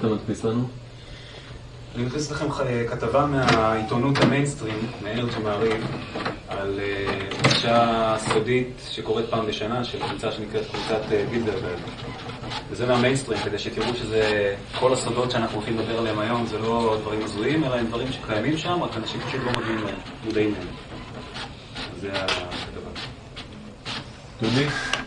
אתה מדפיס לנו? אני מדפיס לכם כתבה מהעיתונות המיינסטרים, מאנרג'י מעריב, על פגישה סודית שקורית פעם בשנה של קבוצה שנקראת קבוצת בילדרברג. וזה מהמיינסטרים, כדי שתראו שזה כל הסודות שאנחנו הולכים לדבר עליהם היום, זה לא דברים הזויים, אלא הם דברים שקיימים שם, רק אנשים פשוט לא מודעים להם. זה הכתבה. דודי?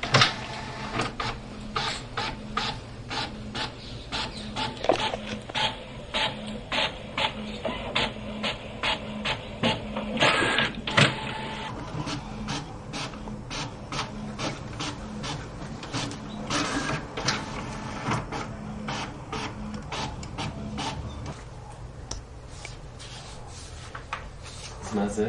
מה זה?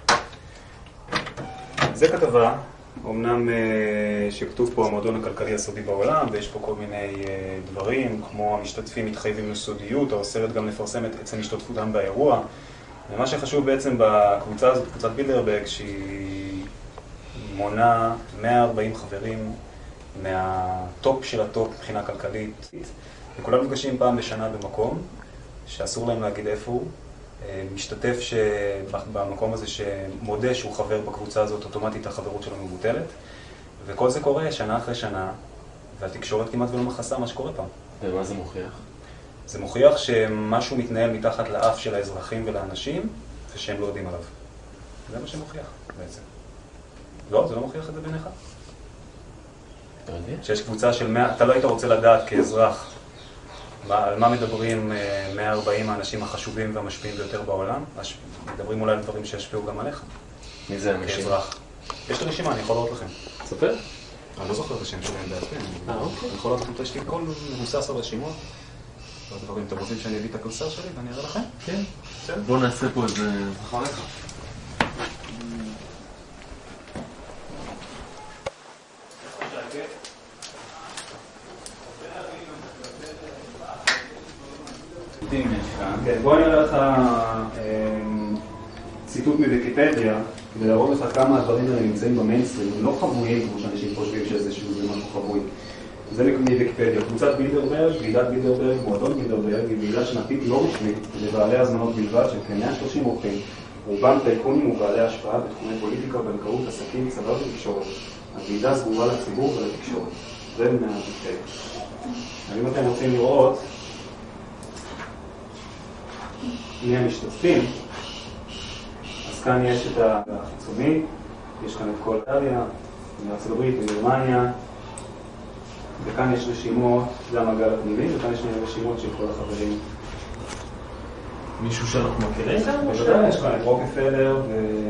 זה כתבה, אמנם שכתוב פה המועדון הכלכלי הסודי בעולם, ויש פה כל מיני דברים, כמו המשתתפים מתחייבים לסודיות, האוסרת גם לפרסם את עצם השתתפותם באירוע. ומה שחשוב בעצם בקבוצה הזאת, קבוצת בילדרברג, שהיא מונה 140 חברים מהטופ של הטופ מבחינה כלכלית, וכולם נפגשים פעם בשנה במקום, שאסור להם להגיד איפה הוא. משתתף במקום הזה שמודה שהוא חבר בקבוצה הזאת, אוטומטית החברות שלו מבוטלת, וכל זה קורה שנה אחרי שנה, והתקשורת כמעט ולא מכסה מה שקורה פעם. ומה זה מוכיח? זה מוכיח שמשהו מתנהל מתחת לאף של האזרחים ולאנשים, ושהם לא יודעים עליו. זה מה שמוכיח בעצם. לא, זה לא מוכיח את זה בעיניך? אתה יודע? שיש קבוצה של 100, אתה לא היית רוצה לדעת כאזרח, על מה מדברים 140 האנשים החשובים והמשפיעים ביותר בעולם? מדברים אולי על דברים שישפיעו גם עליך. מי זה האנשים? כאזרח. יש את הרשימה, אני יכול לראות לכם. ספר? אני לא זוכר את השם שלהם בעצם. אוקיי. אני יכול לראות לכם, יש לי כל מבוסס על רשימות. דברים, אתם רוצים שאני אביא את הקלסר שלי ואני אראה לכם? כן. בסדר? בואו נעשה פה איזה... נכון לך. כן, בוא אני אראה לך ציטוט מוויקיפדיה, כדי להראות לך כמה הדברים האלה נמצאים במיינסטרים, הם לא חבויים כמו שאנשים חושבים שזה משהו חבוי. זה מוויקיפדיה. קבוצת בילדרברג, ועידת בילדרברג, מועדון בילדרברג, היא ועידה שנתית לא רשמית לבעלי הזמנות בלבד של כ-130 אורחים, רובם טייקונים ובעלי השפעה בתחומי פוליטיקה, בנקאות, עסקים, צבא ותקשורת. הוועידה סגורה לציבור ולתקשורת. זה מהוויקיפדיה. אם אתם רוצים לראות מי המשתתפים, אז כאן יש את החיצוני, יש כאן את כל איטליה, מארצות הברית, מגרמניה, וכאן יש רשימות, זה המעגל הפנימי, וכאן יש רשימות של כל החברים. מישהו שאנחנו מכירים כאן? בוודאי, יש כאן את רוקפלר,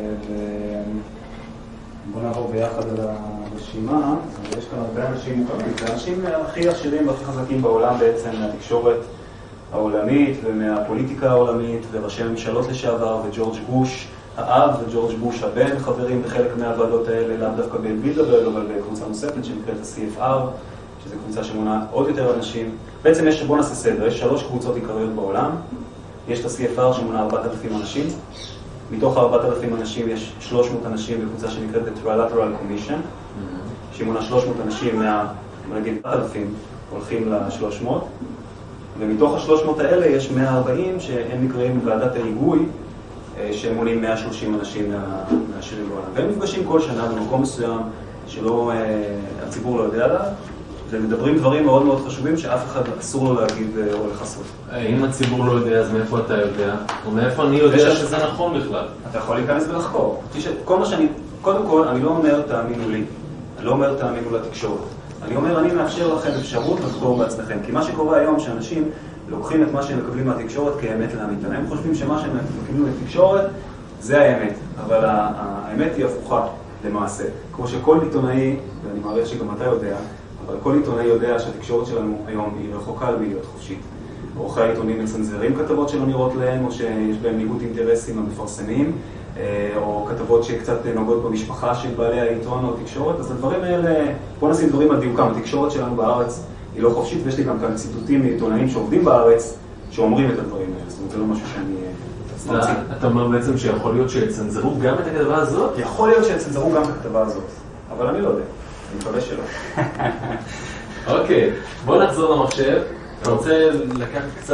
בואו נעבור ביחד על הרשימה, ויש כאן הרבה אנשים מוכרים, זה האנשים הכי עשירים והכי חזקים בעולם בעצם, מהתקשורת העולמית ומהפוליטיקה העולמית, וראשי ממשלות לשעבר, וג'ורג' בוש האב וג'ורג' בוש הבן חברים בחלק מהוועדות האלה, לאו דווקא בבילדרברג, אבל בקבוצה נוספת שנקראת ה-CFR, שזו קבוצה שמונה עוד יותר אנשים. בעצם בוא נעשה סדר, יש 3 קבוצות עיקריות בעולם. יש את ה-CFR שמונה 4,000 אנשים. מתוך 4,000 אנשים יש 300 אנשים בקבוצה שנקראת ה-Trilateral Commission, שמונה 300 אנשים נגיד 4,000 הולכים ל-300. ומתוך ה-300 האלה יש 140 שהם נקראים ועדת ההיגוי, שהם מונים 130 אנשים מהעשירים בעולם. והם נפגשים כל שנה במקום מסוים שהציבור לא יודע עליו, ומדברים דברים מאוד מאוד חשובים שאף אחד אסור לו להגיד או לחשוף. אם הציבור לא יודע, אז מאיפה אתה יודע? או מאיפה אני יודע שזה נכון בכלל? אתה יכול להיכנס ולחקור. קודם כל, אני לא אומר תאמינו לי, אני לא אומר תאמינו לתקשורת. אני אומר, אני מאפשר לכם אפשרות לחקור בעצמכם. כי מה שקורה היום שאנשים לוקחים את מה שהם מקבלים מהתקשורת כאמת לאמיתה. הם חושבים שמה שהם מקבלים מהתקשורת זה האמת. אבל האמת היא הפוכה למעשה. כמו שכל עיתונאי, ואני מעריך שגם אתה יודע, אבל כל עיתונאי יודע שהתקשורת שלנו היום היא רחוקה מלהיות חופשית. עורכי העיתונים מצנזרים כתבות שלא נראות להם, או שיש בהם ניגוד אינטרסים המפרסמים, או כתבות שקצת נוגעות במשפחה של בעלי העיתון או התקשורת. אז הדברים האלה, בוא נשים דברים על דיוקם. התקשורת שלנו בארץ היא לא חופשית, ויש לי גם כאן ציטוטים מעיתונאים שעובדים בארץ שאומרים את הדברים האלה. זאת אומרת, זה לא משהו שאני מרצים. אתה אומר בעצם שיכול להיות שיצנזרו גם את הכתבה הזאת? יכול להיות שיצנזרו גם את הכתבה הזאת, אבל אני לא יודע. אני מקווה שלא. אוקיי, בוא נחזור למחשב. אתה רוצה לקחת קצת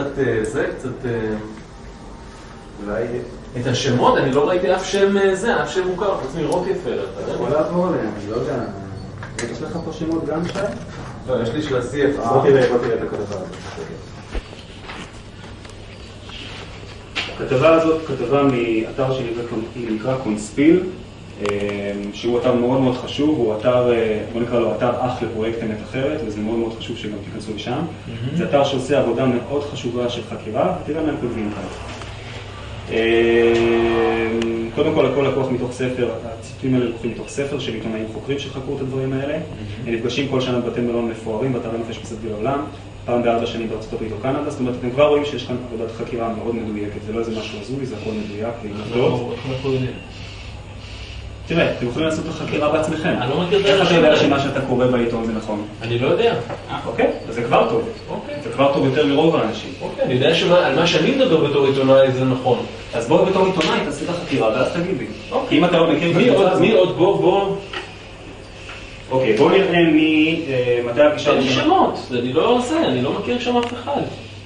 אולי את השמות? אני לא ראיתי אף שם אף שם מוכר, חוץ מרוקפלר. אתה יכול לעבור עליהם, אני לא יודע. יש לך פה שמות גם שי? לא, יש לי של ה-CF. בוא תראה את הכתבה. הכתבה הזאת כתבה מאתר שנקרא קונספיל, שהוא אתר מאוד מאוד חשוב, הוא אתר, בוא נקרא לו אתר אח לפרויקט אמת אחרת, וזה מאוד מאוד חשוב שגם תיכנסו לשם. זה אתר שעושה עבודה מאוד חשובה של חקירה, ותראה מה הם כותבים כאן. קודם כל, הכל לקוח מתוך ספר, הציטוטים האלה לקוחים מתוך ספר של עיתונאים חוקרים שחקרו את הדברים האלה. הם נפגשים כל שנה בבתי מלון מפוארים, באתרי נופש מסביב לעולם, פעם ב4 שנים בארצות הברית או קנדה, זאת אומרת, אתם כבר רואים שיש כאן עבודת חקירה מאוד מדויקת, זה לא איזה משהו הזוי, זה הכל מדויק ועובדות. תראה, אתם יכולים לעשות את החקירה בעצמכם. אני לא מכיר את איך אתה יודע שמה שאתה קורא בעיתון זה נכון? אני לא יודע. אוקיי, אז זה כבר טוב. זה כבר טוב יותר מרוב האנשים. אוקיי, אני יודע שעל מה שאני מדבר בתור עיתונאי זה נכון. אז בוא בתור עיתונאי, תעשה את החקירה ואז תגיד לי. אם אתה לא מכיר... מי עוד בוא? אוקיי, בואו נראה מתי הפגישה... אין לי שמות, אני לא עושה, אני לא מכיר שם אף אחד.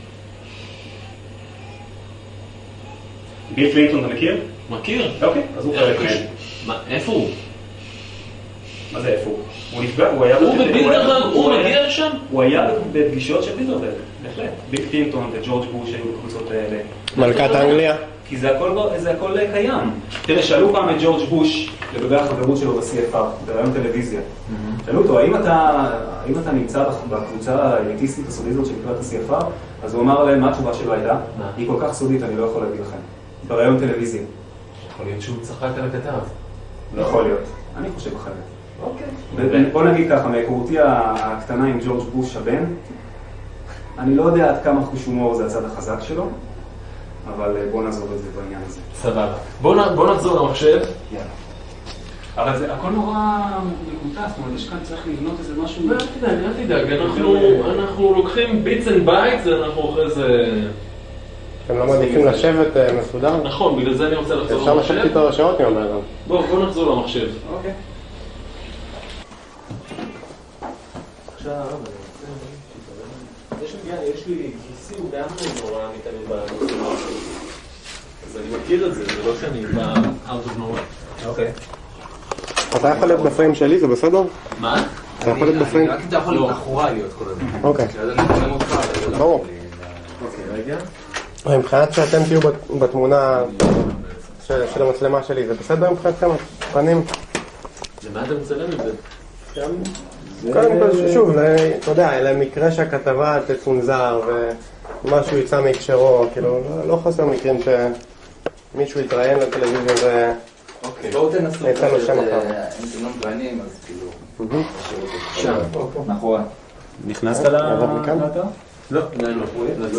ביל קלינטון אתה מכיר? מכיר. אוקיי, אז הוא חלק מהם. איפה הוא? מה זה איפה הוא? הוא נפגע, הוא היה... הוא מגיע לשם? הוא היה בפגישות של בילדרברג, בהחלט. ביל קלינטון וג'ורג' בוש היו בקבוצות האלה. מלכת אנגליה? כי זה הכל קיים. תראה, שאלו פעם את ג'ורג' בוש לגבי החברות שלו ב-CFR, ברעיון טלוויזיה. שאלו אותו, האם אתה נמצא בקבוצה האליטיסטית הסודית הזאת שנקראת ה-CFR? אז הוא אמר להם, מה התשובה שלו הייתה? היא כל כך סודית, אני לא יכול להגיד לכם. ברעיון טלוויזיה. יכול להיות שהוא צחק על הכתב. לא יכול להיות. אני חושב אחרת. אוקיי. בוא נגיד ככה, מהיכרותי הקטנה עם ג'ורג' בוש הבן, אני לא יודע עד כמה חוש הומור זה הצד החזק שלו, אבל בוא נעזוב את זה בעניין הזה. סבבה. בוא נחזור למחשב. יאללה. אבל זה הכל נורא מקוטע, זאת אומרת, יש כאן צריך לבנות איזה משהו... אל תדאג, אנחנו לוקחים ביטס אנד בייטס, ואנחנו אחרי זה... אתם לא מעדיפים לשבת מסודר? נכון, בגלל זה אני רוצה לחזור למחשב. אפשר לשבת איתו השעות יום בערב. בוא נחזור למחשב. אוקיי. עכשיו, יש לי כיסי, הוא גם נורא מתעניין בנושא. אז אני מכיר את זה, זה לא שאני בא out of nowhere. אוקיי. אתה יכול להיות בפריים שלי, זה בסדר? מה? אתה יכול להיות בפריים? רק אם אתה יכול להיות אחורי להיות כל הזמן. אוקיי. אז אני חולם אותך. ברור. אוקיי, רגע. מבחינת שאתם תהיו בתמונה של המצלמה שלי, זה בסדר מבחינתכם? פנים? למה אתה מצלם את זה? קודם כל, שוב, אתה יודע, למקרה שהכתבה תצונזר ומשהו יצא מהקשרו, כאילו, לא חסר מקרים שמישהו יתראיין לטלוויזיה ו... אוקיי. בואו תנסו יצא לו שם אחר. אם אתם לא מפרענים, אז כאילו... שם, נכון. נכנסת לאתר? לא, עדיין לא.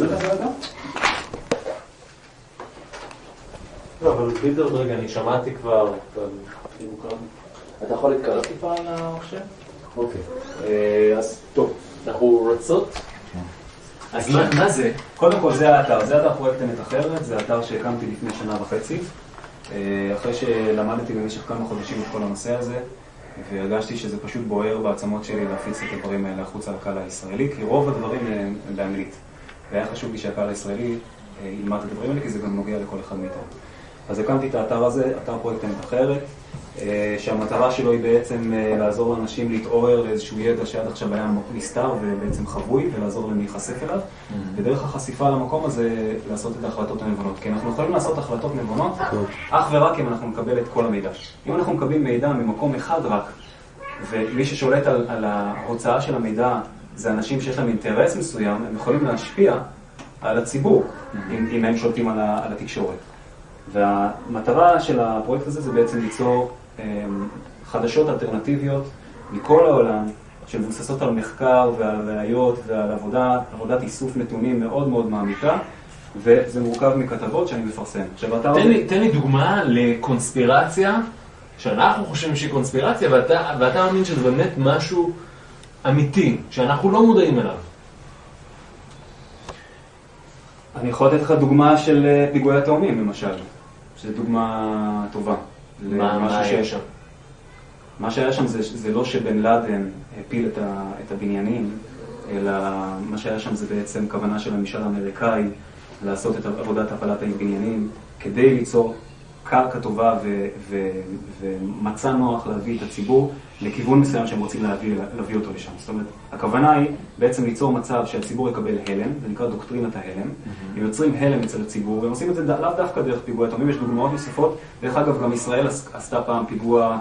לא, אבל בילדרברג אני שמעתי כבר... אתה יכול להתקרב טיפה על המחשב? אוקיי. אז טוב. אנחנו רצות? אז מה זה? קודם כל זה האתר, זה אתר פרויקט אמת אחרת, זה אתר שהקמתי לפני 1.5 שנה. אחרי שלמדתי במשך כמה חודשים את כל הנושא הזה, והרגשתי שזה פשוט בוער בעצמות שלי להפיץ את הדברים האלה החוצה לקהל הישראלי, כי רוב הדברים הם באנגלית. והיה חשוב לי שהקהל הישראלי ילמד את הדברים האלה, כי זה גם נוגע לכל אחד מאיתנו. אז הקמתי את האתר הזה, אתר פרויקט אמת אחרת, שהמטרה שלו היא בעצם לעזור לאנשים להתעורר לאיזשהו ידע שעד עכשיו היה נסתר ובעצם חבוי, ולעזור להם להיחשף אליו. ודרך החשיפה למקום הזה לעשות את ההחלטות הנבונות. כי אנחנו יכולים לעשות החלטות נבונות אך ורק אם אנחנו נקבל את כל המידע. אם אנחנו מקבלים מידע ממקום אחד רק, ומי ששולט על ההוצאה של המידע זה אנשים שיש להם אינטרס מסוים, הם יכולים להשפיע על הציבור, אם הם שולטים על התקשורת. והמטרה של הפרויקט הזה זה בעצם ליצור חדשות אלטרנטיביות מכל העולם, שמבוססות על מחקר ועל ראיות ועל עבודת איסוף נתונים מאוד מאוד מעמיקה, וזה מורכב מכתבות שאני מפרסם. תן לי דוגמה לקונספירציה, שאנחנו חושבים שהיא קונספירציה, ואתה מאמין שזה באמת משהו אמיתי, שאנחנו לא מודעים אליו. אני יכול לתת לך דוגמה של פיגועי התאומים, למשל, שזו דוגמה טובה. מה היה שם? מה שהיה שם זה לא שבן לאדן הפיל את הבניינים, אלא מה שהיה שם זה בעצם כוונה של הממשל האמריקאי לעשות את עבודת הפעלת הבניינים כדי ליצור קרקע טובה ומצא נוח להביא את הציבור לכיוון מסוים שהם רוצים להביא אותו לשם. זאת אומרת, הכוונה היא בעצם ליצור מצב שהציבור יקבל הלם, זה נקרא דוקטרינת ההלם. הם יוצרים הלם אצל הציבור, והם עושים את זה לאו דווקא דרך פיגוע תאומים, יש דוגמאות נוספות. דרך אגב, גם ישראל עשתה פעם פיגוע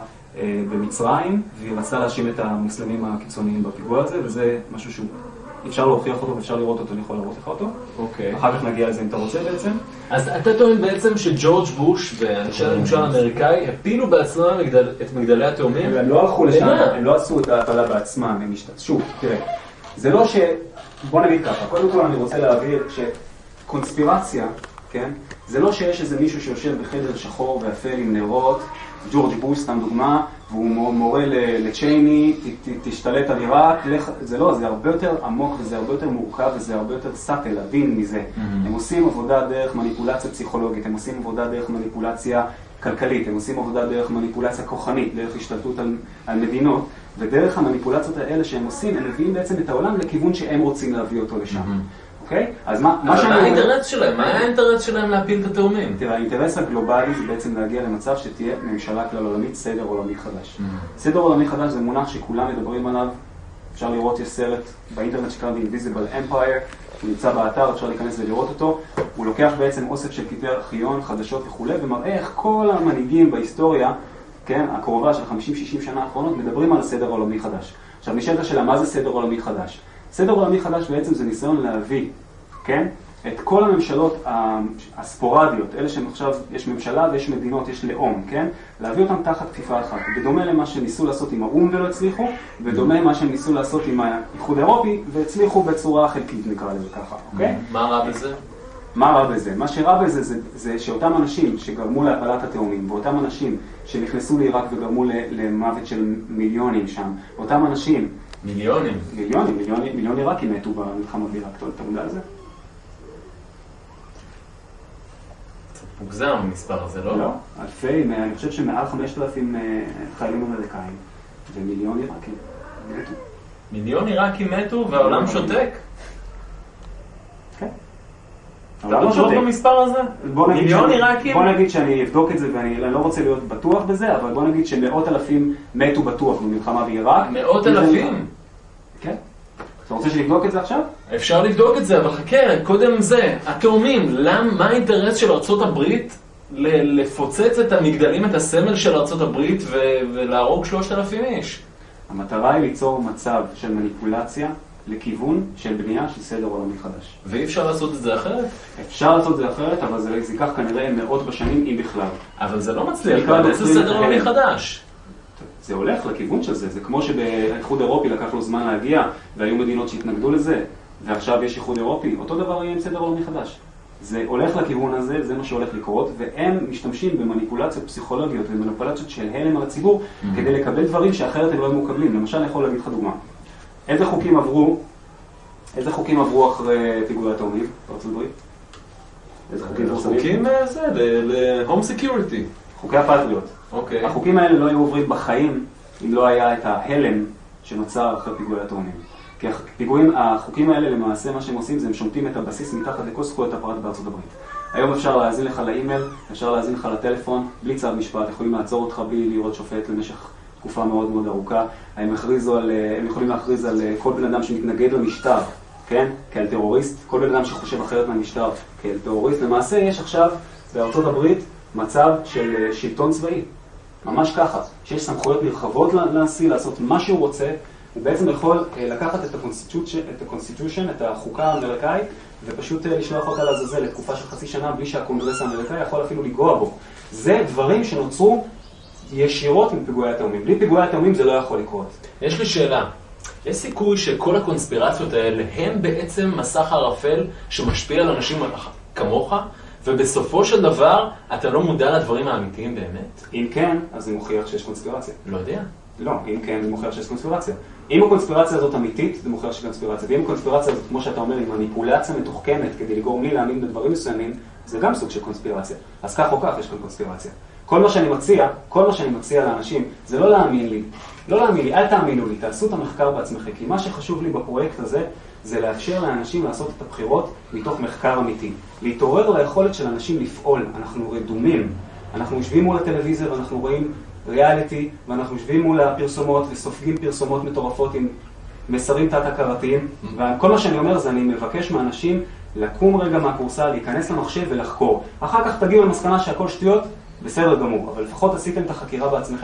במצרים, והיא רצתה להאשים את המוסלמים הקיצוניים בפיגוע הזה, וזה משהו שהוא אפשר להוכיח אותו ואפשר לראות אותו, אני יכול לראות לך אותו. אוקיי. אחר כך נגיע לזה אם אתה רוצה בעצם. אז אתה טוען בעצם שג'ורג' בוש ואנשי הממשל האמריקאי הפילו בעצמם את מגדלי התאומים? הם לא הלכו לשם, הם לא עשו את ההפעלה בעצמם, הם שוב, תראה, זה לא ש... בוא נגיד ככה, קודם כל אני רוצה להבהיר שקונספירציה, כן? זה לא שיש איזה מישהו שיושב בחדר שחור ואפל עם נרות, ג'ורג' בוש, סתם דוגמה, והוא מורה לצ'ייני, תשתלט על עיראק, זה לא, זה הרבה יותר עמוק וזה הרבה יותר מורכב וזה הרבה יותר סאטל, עדין מזה. הם עושים עבודה דרך מניפולציה פסיכולוגית, הם עושים עבודה דרך מניפולציה כלכלית, הם עושים עבודה דרך מניפולציה כוחנית, דרך השתלטות על מדינות, ודרך המניפולציות האלה שהם עושים, הם מביאים בעצם את העולם לכיוון שהם רוצים להביא אותו לשם. אוקיי? אז מה האינטרס שלהם? מה האינטרס שלהם להפיל את התאומים? תראה, האינטרס הגלובלי זה בעצם להגיע למצב שתהיה ממשלה כלל עולמית, סדר עולמי חדש. סדר עולמי חדש זה מונח שכולם מדברים עליו, אפשר לראות, יש סרט באינטרנט שקרא Invisible Empire, הוא נמצא באתר, אפשר להיכנס ולראות אותו, הוא לוקח בעצם אוסף של קטעי ארכיון, חדשות וכו', ומראה איך כל המנהיגים בהיסטוריה, כן, הקרובה של 50-60 שנה האחרונות, מדברים על סדר עולמי חדש. עכשיו נשאלת השאלה, מה זה סדר עולמי חדש? סדר עולמי חדש בעצם זה ניסיון להביא, כן? את כל הממשלות הספורדיות, אלה שעכשיו יש ממשלה ויש מדינות, יש לאום, כן? להביא אותם תחת כפיפה אחת. בדומה למה שניסו לעשות עם האום ולא הצליחו, ודומה למה שהם ניסו לעשות עם האיחוד האירופי, והצליחו בצורה חלקית, נקרא לזה ככה, אוקיי? מה רע בזה? מה רע בזה? מה שרע בזה זה שאותם אנשים שגרמו להפלת התאומים, ואותם אנשים שנכנסו לעיראק וגרמו למוות של מיליונים שם, אותם אנשים... מיליון עיראקים מתו במלחמה בעיראק, אתה מודע לזה? מוגזם המספר הזה, לא? לא, אלפי, אני חושב שמעל 5,000 חיילים אמריקאים ומיליון עיראקים מתו. מיליון עיראקים מתו והעולם שותק? כן. אתה לא שותק במספר הזה? מיליון עיראקים? בוא נגיד שאני אבדוק את זה ואני לא רוצה להיות בטוח בזה, אבל בוא נגיד שמאות אלפים מתו בטוח במלחמה בעיראק. מאות אלפים? כן. אתה רוצה שנבדוק את זה עכשיו? אפשר לבדוק את זה, אבל חכה, קודם זה, התאומים, מה האינטרס של ארצות הברית לפוצץ את המגדלים, את הסמל של ארצות הברית ולהרוג 3,000 איש? המטרה היא ליצור מצב של מניפולציה לכיוון של בנייה של סדר עולמי חדש. ואי אפשר לעשות את זה אחרת? אפשר לעשות את זה אחרת, אבל זה ייקח כנראה מאות בשנים, אם בכלל. אבל זה לא מצליח, זה סדר עולמי חדש. זה הולך לכיוון של זה, זה כמו שבאיחוד אירופי לקח לו זמן להגיע, והיו מדינות שהתנגדו לזה, ועכשיו יש איחוד אירופי, אותו דבר יהיה עם סדר עולמי חדש. זה הולך לכיוון הזה, זה מה שהולך לקרות, והם משתמשים במניפולציות פסיכולוגיות ומניפולציות של הלם על הציבור, כדי לקבל דברים שאחרת הם לא מקבלים. למשל, אני יכול להגיד לך דוגמה. איזה חוקים עברו אחרי פיגועי התאומים בארצות הברית? איזה חוקים זה, ל-home security. חוקי הפטריוט. אוקיי. החוקים האלה לא היו עוברים בחיים אם לא היה את ההלם שנוצר אחרי פיגועי התאומים. כי החוקים האלה למעשה מה שהם עושים זה הם שומטים את הבסיס מתחת לכל זכויות הפרט בארצות הברית. היום אפשר להאזין לך לאימייל, אפשר להאזין לך לטלפון, בלי צו משפט, יכולים לעצור אותך בלי לראות שופט למשך תקופה מאוד מאוד ארוכה. הם יכולים להכריז על כל בן אדם שמתנגד למשטר, כן? כאל טרוריסט, כל בן אדם שחושב אחרת מהמשטר כאל טרוריסט. למעשה יש עכשיו בארצות הברית מצב של שלטון צבאי. ממש ככה, שיש סמכויות נרחבות לנשיא לעשות מה שהוא רוצה, הוא בעצם יכול לקחת את ה-constitution, את החוקה האמריקאית, ופשוט לשלוח אותה לעזאזל לתקופה של חצי שנה, בלי שהקונגרס האמריקאי יכול אפילו לגוע בו. זה דברים שנוצרו ישירות עם פיגועי התאומים. בלי פיגועי התאומים זה לא יכול לקרות. יש לי שאלה. יש סיכוי שכל הקונספירציות האלה הם בעצם מסך ערפל שמשפיע על אנשים כמוך? ובסופו של דבר, אתה לא מודע לדברים האמיתיים באמת? אם כן, אז זה מוכיח שיש קונספירציה. לא יודע. לא, אם כן, זה מוכיח שיש קונספירציה. אם הקונספירציה הזאת אמיתית, זה מוכיח שיש קונספירציה. ואם הקונספירציה הזאת, כמו שאתה אומר, היא מניפולציה מתוחכמת כדי לגרום לי להאמין בדברים מסוימים, זה גם סוג של קונספירציה. אז כך או כך יש כאן קונספירציה. כל מה שאני מציע לאנשים, זה לא להאמין לי. לא להאמין לי, אל תאמינו לי, תעשו את המחקר בעצמכם, כי מה שחשוב לי בפרויקט הזה, זה לאפשר לאנשים לעשות את הבחירות מתוך מחקר אמיתי. להתעורר ליכולת של אנשים לפעול, אנחנו רדומים. אנחנו יושבים מול הטלוויזיה ואנחנו רואים ריאליטי, ואנחנו יושבים מול הפרסומות וסופגים פרסומות מטורפות עם מסרים תת-הכרתיים, וכל מה שאני אומר זה אני מבקש מאנשים לקום רגע מהקורסה, להיכנס למחשב ולחקור. אחר כך תגיעו למסקנה שהכל שטויות, בסדר גמור, אבל לפחות עשיתם את החקירה בעצמכם.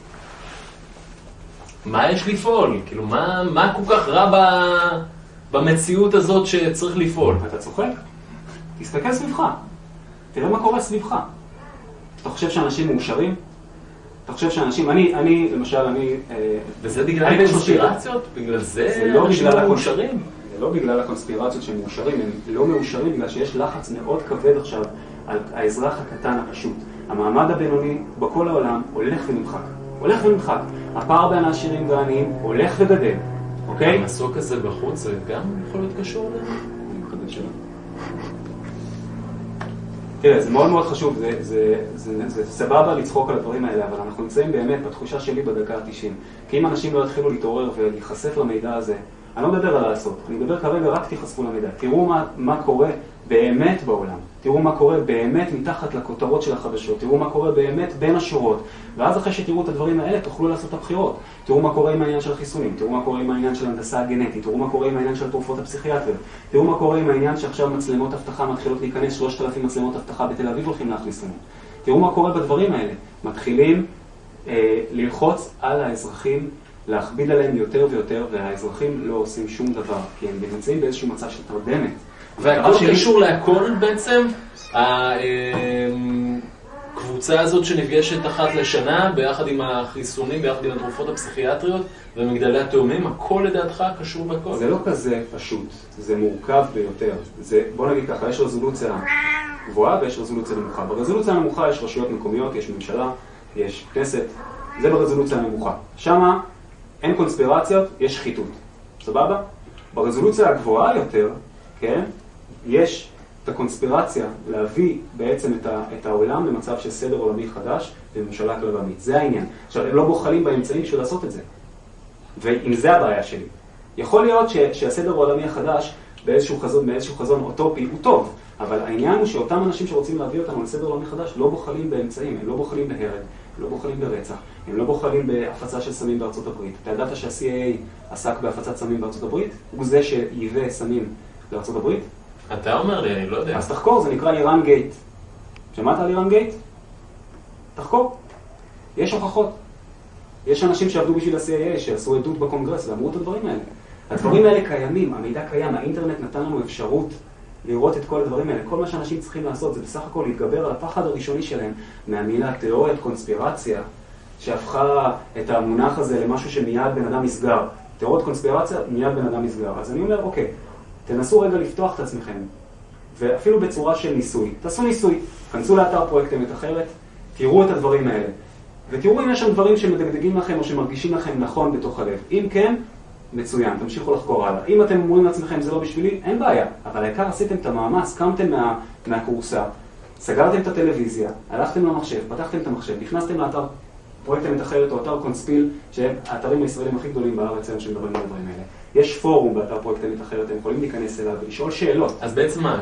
מה יש לפעול? כאילו, מה כל כך רע במציאות הזאת שצריך לפעול? אתה צוחק? תסתכל סביבך. תראה מה קורה סביבך. אתה חושב שאנשים מאושרים? אתה חושב שאנשים... אני, למשל, וזה בגלל הקונספירציות? בגלל זה אנשים מאושרים? זה לא בגלל הקונספירציות שהם מאושרים, הם לא מאושרים בגלל שיש לחץ מאוד כבד עכשיו על האזרח הקטן הפשוט. המעמד הבינוני בכל העולם הולך ונמחק. הולך ונמחק. הפער בין העשירים והעניים הולך וגדל. אוקיי? המסוק הזה בחוץ זה גם יכול להיות קשור לזה? אני מחדש שלא. תראה, זה מאוד מאוד חשוב, זה סבבה לצחוק על הדברים האלה, אבל אנחנו נמצאים באמת בתחושה שלי בדקה ה-90. כי אם אנשים לא יתחילו להתעורר ולהיחשף למידע הזה, אני לא מדבר על לעשות, אני מדבר כרגע רק תיחשפו למידע. תראו מה קורה באמת בעולם, תראו מה קורה באמת מתחת לכותרות של החדשות, תראו מה קורה באמת בין השורות, ואז אחרי שתראו את הדברים האלה תוכלו לעשות את הבחירות. תראו מה קורה עם העניין של החיסונים, תראו מה קורה עם העניין של הנדסה הגנטית, תראו מה קורה עם העניין של התרופות הפסיכיאטריות, תראו מה קורה עם העניין שעכשיו מצלמות אבטחה מתחילות להיכנס, 3,000 מצלמות אבטחה בתל אביב הולכים להכניס לנו. תראו מה קורה בדברים האלה. מתחילים ללחוץ על האזרחים, להכביד עליהם יותר ויותר, והאזרחים לא עושים שום דבר, כי הם נמצאים באיזשהו מצב של תרדמת. והכל קשור להכל בעצם, הקבוצה הזאת שנפגשת אחת לשנה, ביחד עם החיסונים, ביחד עם התרופות הפסיכיאטריות ומגדלי התאומים, הכל לדעתך קשור בכל. זה לא כזה פשוט, זה מורכב ביותר. בוא נגיד ככה, יש רזולוציה גבוהה ויש רזולוציה נמוכה. ברזולוציה הנמוכה יש רשויות מקומיות, יש ממשלה, יש כנסת, זה ברזולוציה הנמוכה. שמה אין קונספירציות, יש שחיתות. סבבה? ברזולוציה הגבוהה יותר, כן, יש את הקונספירציה להביא בעצם את העולם למצב של סדר עולמי חדש וממשלה כללית. זה העניין. עכשיו, הם לא בוחלים באמצעים של לעשות את זה. ואם זה הבעיה שלי. יכול להיות שהסדר העולמי החדש באיזשהו חזון אוטופי הוא טוב, אבל העניין הוא שאותם אנשים שרוצים להביא אותנו לסדר עולמי חדש לא בוחלים באמצעים, הם לא בוחלים בהרג, הם לא בוחלים ברצח, הם לא בוחלים בהפצה של סמים בארצות הברית. אתה ידעת שה-CIA עסק בהפצת סמים בארצות הברית? הוא זה שייבא סמים לארצות הברית? אתה אומר לי, אני לא יודע. אז תחקור, זה נקרא איראן גייט. שמעת על איראן גייט? תחקור. יש הוכחות. יש אנשים שעבדו בשביל ה-CIA, שעשו עדות בקונגרס ואמרו את הדברים האלה. הדברים האלה קיימים, המידע קיים, האינטרנט נתן לנו אפשרות לראות את כל הדברים האלה. כל מה שאנשים צריכים לעשות זה בסך הכל להתגבר על הפחד הראשוני שלהם מהמילה תיאוריית קונספירציה, שהפכה את המונח הזה למשהו שמיד בן אדם מסגר. תיאוריית קונספירציה, מיד בן אדם מסגר. אז אני אומר, אוקיי, תנסו רגע לפתוח את עצמכם, ואפילו בצורה של ניסוי. תעשו ניסוי, כנסו לאתר פרויקט אמת אחרת, תראו את הדברים האלה, ותראו אם יש שם דברים שמדגדגים לכם או שמרגישים לכם נכון בתוך הלב. אם כן, מצוין, תמשיכו לחקור הלאה. אם אתם אומרים לעצמכם זה לא בשבילי, אין בעיה. אבל העיקר עשיתם את המאמץ, קמתם מהקורסה, סגרתם את הטלוויזיה, הלכתם למחשב, פתחתם את המחשב, נכנסתם לאתר פרויקט אמת אחרת או אתר קונספיל, שהם האתרים הישראלים הכי גדולים בארץ היום שמדברים על הדברים האלה. יש פורום באתר פרויקט אמת אחרת, אתם יכולים להיכנס אליו ולשאול שאלות. אז בעצם מה,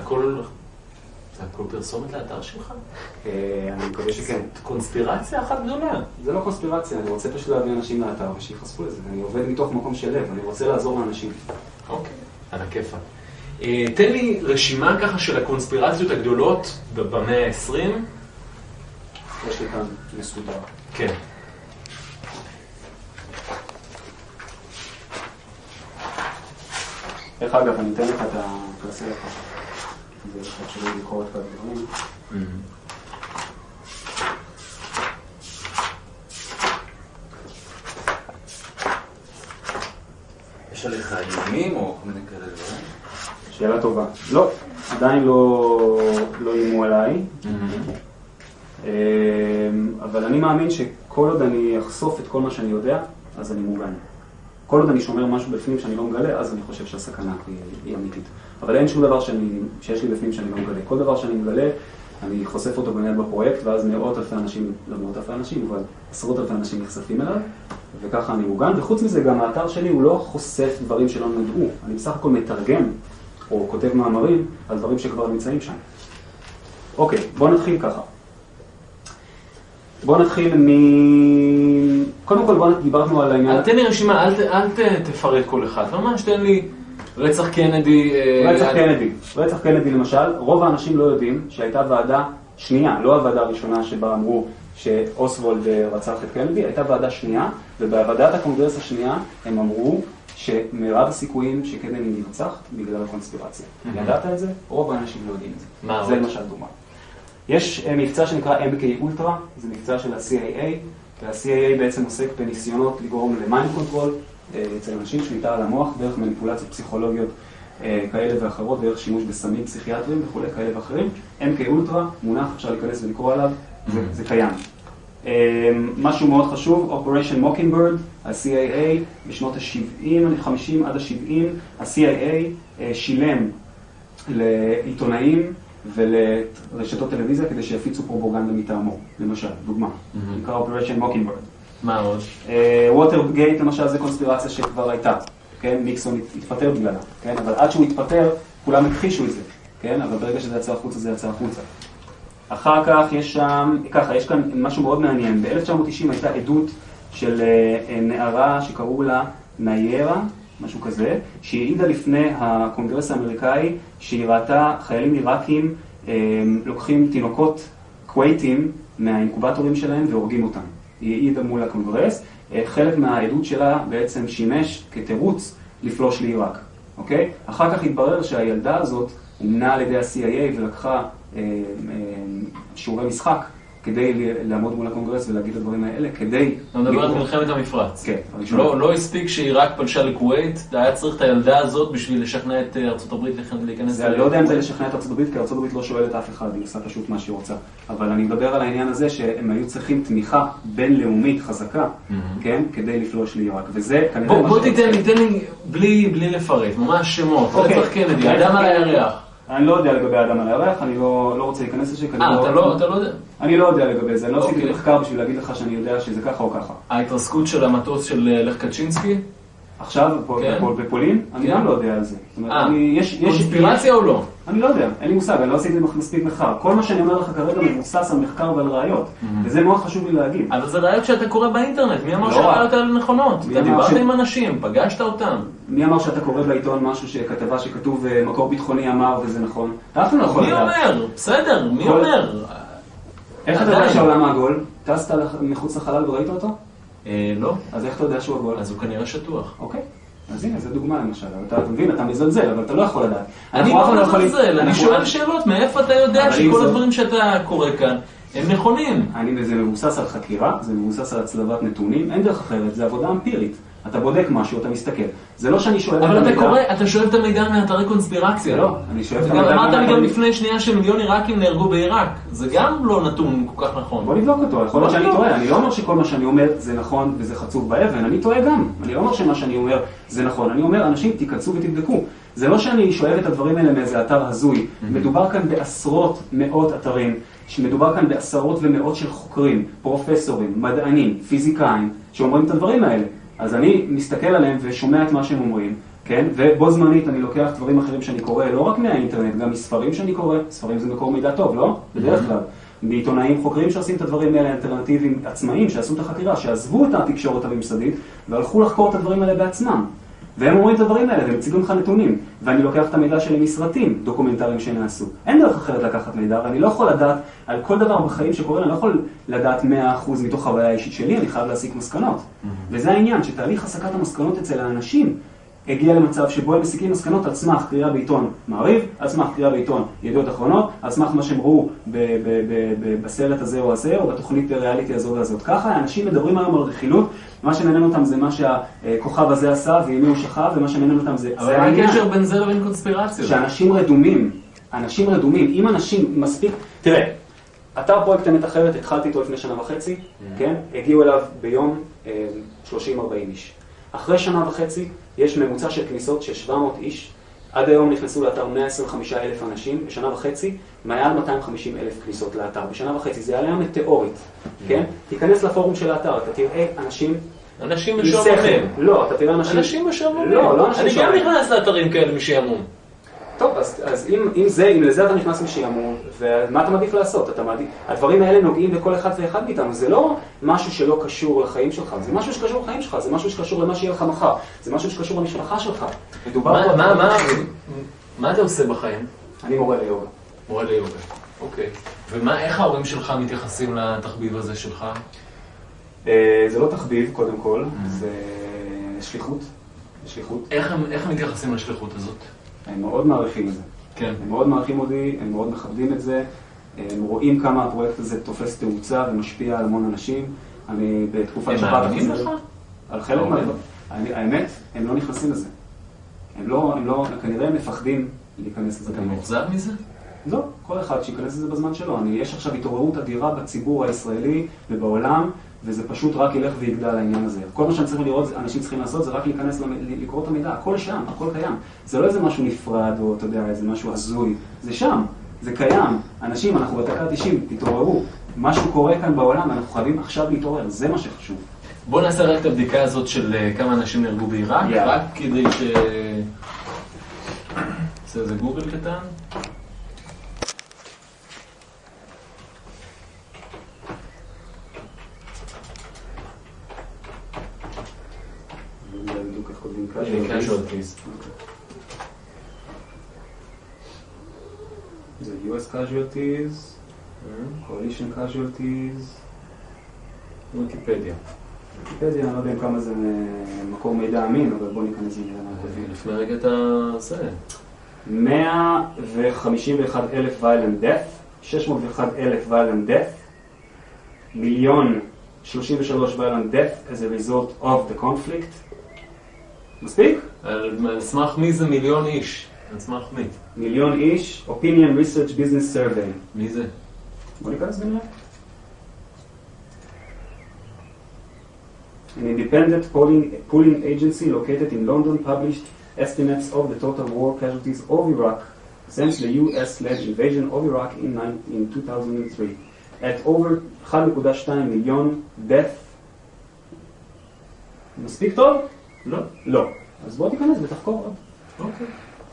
הכל פרסומת לאתר שלך? אני מקווה שכן. קונספירציה אחת גדולה. זה לא קונספירציה, אני רוצה פשוט להביא אנשים לאתר ושיחשפו לזה. אני עובד מתוך מקום של לב, אני רוצה לעזור לאנשים. אוקיי, על הכיפה. תן לי רשימה ככה של הקונספירציות הגדולות במאה ה-20. יש לי כאן מסודר. כן. איך אגב, אני אתן לך את הקלסי לך. זה אחד שלי לקרוא את הדברים. יש עליך איומים או כל מיני כאלה דברים? שאלה טובה. לא, עדיין לא אימו עליי. אבל אני מאמין שכל עוד אני אחשוף את כל מה שאני יודע, אז אני מוגן. כל עוד אני שומר משהו בפנים שאני לא מגלה, אז אני חושב שהסכנה היא אמיתית. אבל אין שום דבר שיש לי בפנים שאני לא מגלה. כל דבר שאני מגלה, אני חושף אותו באמת בפרויקט, ואז מאות אלפי אנשים, לא מאות אלפי אנשים, אבל עשרות אלפי אנשים נחשפים אליו, וככה אני מוגן. וחוץ מזה, גם האתר שלי הוא לא חושף דברים שלא נדעו. אני בסך הכל מתרגם, או כותב מאמרים, על דברים שכבר נמצאים שם. אוקיי, בואו נתחיל ככה. בואו נתחיל קודם כל, דיברנו על העניין... תן לי רשימה, אל תפרט כל אחד. ממש תן לי רצח קנדי... רצח קנדי למשל, רוב האנשים לא יודעים שהייתה ועדה שנייה, לא הוועדה הראשונה שבה אמרו שאוסוולד רצח את קנדי, הייתה ועדה שנייה, ובוועדת הקונגרס השנייה הם אמרו שמרב הסיכויים שקנדי נרצח בגלל הקונספירציה. ידעת את זה? רוב האנשים לא יודעים את זה. זה למשל דוגמה. יש מבצע שנקרא MK Ultra, זה מבצע של ה-CIA, וה-CIA בעצם עוסק בניסיונות לגרום למיינד קונטרול אצל אנשים, שליטה על המוח, דרך מניפולציות פסיכולוגיות כאלה ואחרות, דרך שימוש בסמים פסיכיאטריים וכו' כאלה ואחרים. MK Ultra, מונח, אפשר להיכנס ולקרוא עליו, זה קיים. משהו מאוד חשוב, Operation Mockingbird, ה-CIA בשנות ה-70, 50 עד ה-70, ה-CIA שילם לעיתונאים ולרשתות טלוויזיה כדי שיפיצו פרופגנדה מטעמו, למשל, דוגמה. נקרא Operation Mockingbird. מה עוד? ווטרגייט למשל זה קונספירציה שכבר הייתה, כן? ניקסון התפטר בגללה, כן? אבל עד שהוא התפטר, כולם הכחישו את זה, כן? אבל ברגע שזה יצא החוצה, זה יצא החוצה. אחר כך יש כאן משהו מאוד מעניין. ב-1990 הייתה עדות של נערה שקראו לה ניירה, משהו כזה, שהיא העידה לפני הקונגרס האמריקאי שהיא ראתה חיילים עיראקים לוקחים תינוקות קווייטים מהאינקובטורים שלהם והורגים אותם. היא העידה מול הקונגרס, חלק מהעדות שלה בעצם שימש כתירוץ לפלוש לעיראק, אוקיי? אחר כך התברר שהילדה הזאת אומנה על ידי ה-CIA ולקחה שיעורי משחק כדי לעמוד מול הקונגרס ולהגיד את הדברים האלה, כדי... אתה מדבר על מלחמת המפרץ. כן. לא הספיק שעיראק פלשה לכווית, היה צריך את הילדה הזאת בשביל לשכנע את ארצות הברית להיכנס... אני לא יודע אם זה לשכנע את ארצות הברית, כי ארצות הברית לא שואלת אף אחד, היא עושה פשוט מה שהיא רוצה. אבל אני מדבר על העניין הזה שהם היו צריכים תמיכה בינלאומית חזקה, כן, כדי לפלוש לעיראק. וזה כנראה... בוא תיתן לי בלי לפרט, ממש שמות. רצח קנדי, אדם על הירח. אני לא יודע לגבי האדם על הירח, אני לא רוצה להיכנס לזה. אתה לא יודע? אני לא יודע לגבי זה, אני לא עשיתי מחקר בשביל להגיד לך שאני יודע שזה ככה או ככה. ההתרסקות של המטוס של לך קצ'ינסקי? עכשיו, בפולין? אני גם לא יודע על זה. קונספירציה או לא? אני לא יודע, אין לי מושג, אני לא עשיתי מספיק מחקר. כל מה שאני אומר לך כרגע מבוסס על מחקר ועל ראיות, וזה מאוד חשוב לי להגיד. אבל זה ראיות שאתה קורא באינטרנט, מי אמר שהראיות האלה נכונות? אתה דיברת עם אנשים, פגשת אותם. מי אמר שאתה קורא בעיתון משהו שכתבה שכתוב מקור ביטחוני אמר וזה נכון? אתה אף לא יכול לדעת. מי אומר? בסדר, מי אומר? איך אתה יודע שהעולם העגול? טסת מחוץ לחלל וראית אותו? לא. אז איך אתה יודע שהוא עגול? אז הוא כנראה שטוח. אוקיי. אז הנה, זו דוגמה למשל. אתה מבין, אתה מזלזל, אבל אתה לא יכול לדעת. אני לא מזלזל, אני שואל שאלות, מאיפה אתה יודע שכל הדברים שאתה קורא כאן הם נכונים? זה מבוסס על חקירה, זה מבוסס על הצלבת נתונים, אין דרך אחרת, זה עבודה אמפירית. אתה בודק משהו, אתה מסתכל. זה לא שאני שואל את המידע... אבל אתה קורא, אתה שואב את המידע מאתרי קונספירציה. לא, אני שואב את המידע... אמרת לי גם לפני שנייה שמיליון עיראקים נהרגו בעיראק. זה גם לא נתון כל כך נכון. בוא נבדוק אותו, יכול להיות שאני טועה. אני לא אומר שכל מה שאני אומר זה נכון וזה חצוב באבן, אני טועה גם. אני לא אומר שמה שאני אומר זה נכון. אני אומר, אנשים תיכנסו ותבדקו. זה לא שאני שואב את הדברים האלה מאיזה אתר הזוי. מדובר כאן בעשרות מאות אתרים, שמדובר כאן בעשרות ומאות של חוקרים, פרופסורים, מדענים, פיזיקאים, שאומרים את הדברים האלה. אז אני מסתכל עליהם ושומע את מה שהם אומרים, כן? ובו זמנית אני לוקח דברים אחרים שאני קורא, לא רק מהאינטרנט, גם מספרים שאני קורא. ספרים זה מקור מידע טוב, לא? בדרך כלל. בעיתונאים חוקרים שעושים את הדברים האלה, אלטרנטיביים עצמאיים, שעשו את החקירה, שעזבו את התקשורת הממסדית, והלכו לחקור את הדברים האלה בעצמם. והם אומרים את הדברים האלה, והם מציגים לך נתונים. ואני לוקח את המידע שלי מסרטים, דוקומנטריים שנעשו. אין דרך אחרת לקחת מידע, ואני לא יכול לדעת על כל דבר בחיים שקורה, אני לא יכול לדעת 100% מתוך חוויה האישית שלי, אני חייב להסיק מסקנות. וזה העניין, שתהליך הסקת המסקנות אצל האנשים הגיע למצב שבו הם מסיקים מסקנות על סמך קריאה בעיתון מעריב, על סמך קריאה בעיתון ידיעות אחרונות, על סמך מה שהם ראו בסרט הזה או הזה, או בתוכנית ריאליטי הזו והזאת. ככה האנשים מדברים היום על רכילות, מה שמעניין אותם זה מה שהכוכב הזה עשה, ועימי הוא שכב, ומה שמעניין אותם זה... אבל מה הקשר בין זה לבין קונספירציה? שאנשים רדומים, אם אנשים מספיק... תראה, אתר פרויקט אמת אחרת, התחלתי איתו לפני 1.5 שנה, כן? הגיעו אליו ביום 30-40 איש. אחרי 1.5 שנה יש ממוצע של כניסות של 700 איש עד היום נכנסו לאתר 125,000 אנשים, בשנה וחצי, מעל 250,000 כניסות לאתר. בשנה וחצי, זה עלייה מטאורית, כן? תיכנס לפורום של האתר, אתה תראה אנשים משעממים. לא, אתה תראה אנשים משעממים. לא אנשים אני גם נכנס לאתרים כאלה משעמום. טוב, אז אם לזה אתה נכנס משעמום, ומה אתה מעדיף לעשות? הדברים האלה נוגעים בכל אחד ואחד מאיתנו, זה לא משהו שלא קשור לחיים שלך, זה משהו שקשור לחיים שלך, זה משהו שקשור למה שיהיה לך מחר, זה משהו שקשור למשפחה שלך. מה אתה עושה בחיים? אני מורה ליוגה. מורה ליוגה, אוקיי. איך ההורים שלך מתייחסים לתחביב הזה שלך? זה לא תחביב, קודם כל, זה שליחות. איך הם מתייחסים לשליחות הזאת? הם מאוד מעריכים את זה. כן. הם מאוד מעריכים אותי, הם מאוד מכבדים את זה, הם רואים כמה הפרויקט הזה תופס תאוצה ומשפיע על המון אנשים. אני בתקופה הם מאמינים לך? על חלק מהדברים. האמת, הם לא נכנסים לזה. כנראה הם מפחדים להיכנס לזה. אתה מאוכזב מזה? לא, כל אחד שייכנס לזה בזמן שלו. יש עכשיו התעוררות אדירה בציבור הישראלי ובעולם, וזה פשוט רק ילך ויגדל העניין הזה. כל מה שאנשים צריכים לעשות זה רק להיכנס לקרוא את המידע. הכל שם, הכל קיים. זה לא איזה משהו נפרד או אתה יודע, איזה משהו הזוי. זה שם, זה קיים. אנשים, אנחנו בדקה ה-90, תתעוררו. משהו קורה כאן בעולם, אנחנו חייבים עכשיו להתעורר. זה מה שחשוב. בוא נעשה רק את הבדיקה הזאת של כמה אנשים נהרגו בעיראק, רק כדי עושה איזה גוגל קטן. casualties. זה US casualties, coalition casualties, ויקיפדיה. ויקיפדיה, אני לא יודע כמה זה מקור מידע אמין, אבל בוא ניכנס עם זה. לפני רגע אתה עושה. 151,000 violent death, 601,000 violent death, 1,033,000 violent death as a result of the conflict. מספיק? על סמך מי זה 1,000,000 איש? על סמך מי? 1,000,000 איש, Opinion Research Business Survey. מי זה? בוא ניכנס בנראה. An independent polling agency located in London published estimates of the total war casualties of Iraq since the US-led invasion of Iraq in 2003 at over 1.2 מיליון death. מספיק טוב? לא. לא. אז בוא תיכנס ותחקור עוד. אוקיי.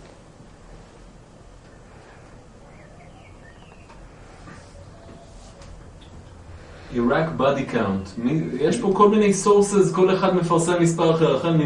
Iraq body count. יש פה כל מיני sources, כל אחד מפרסם מספר אחר, החל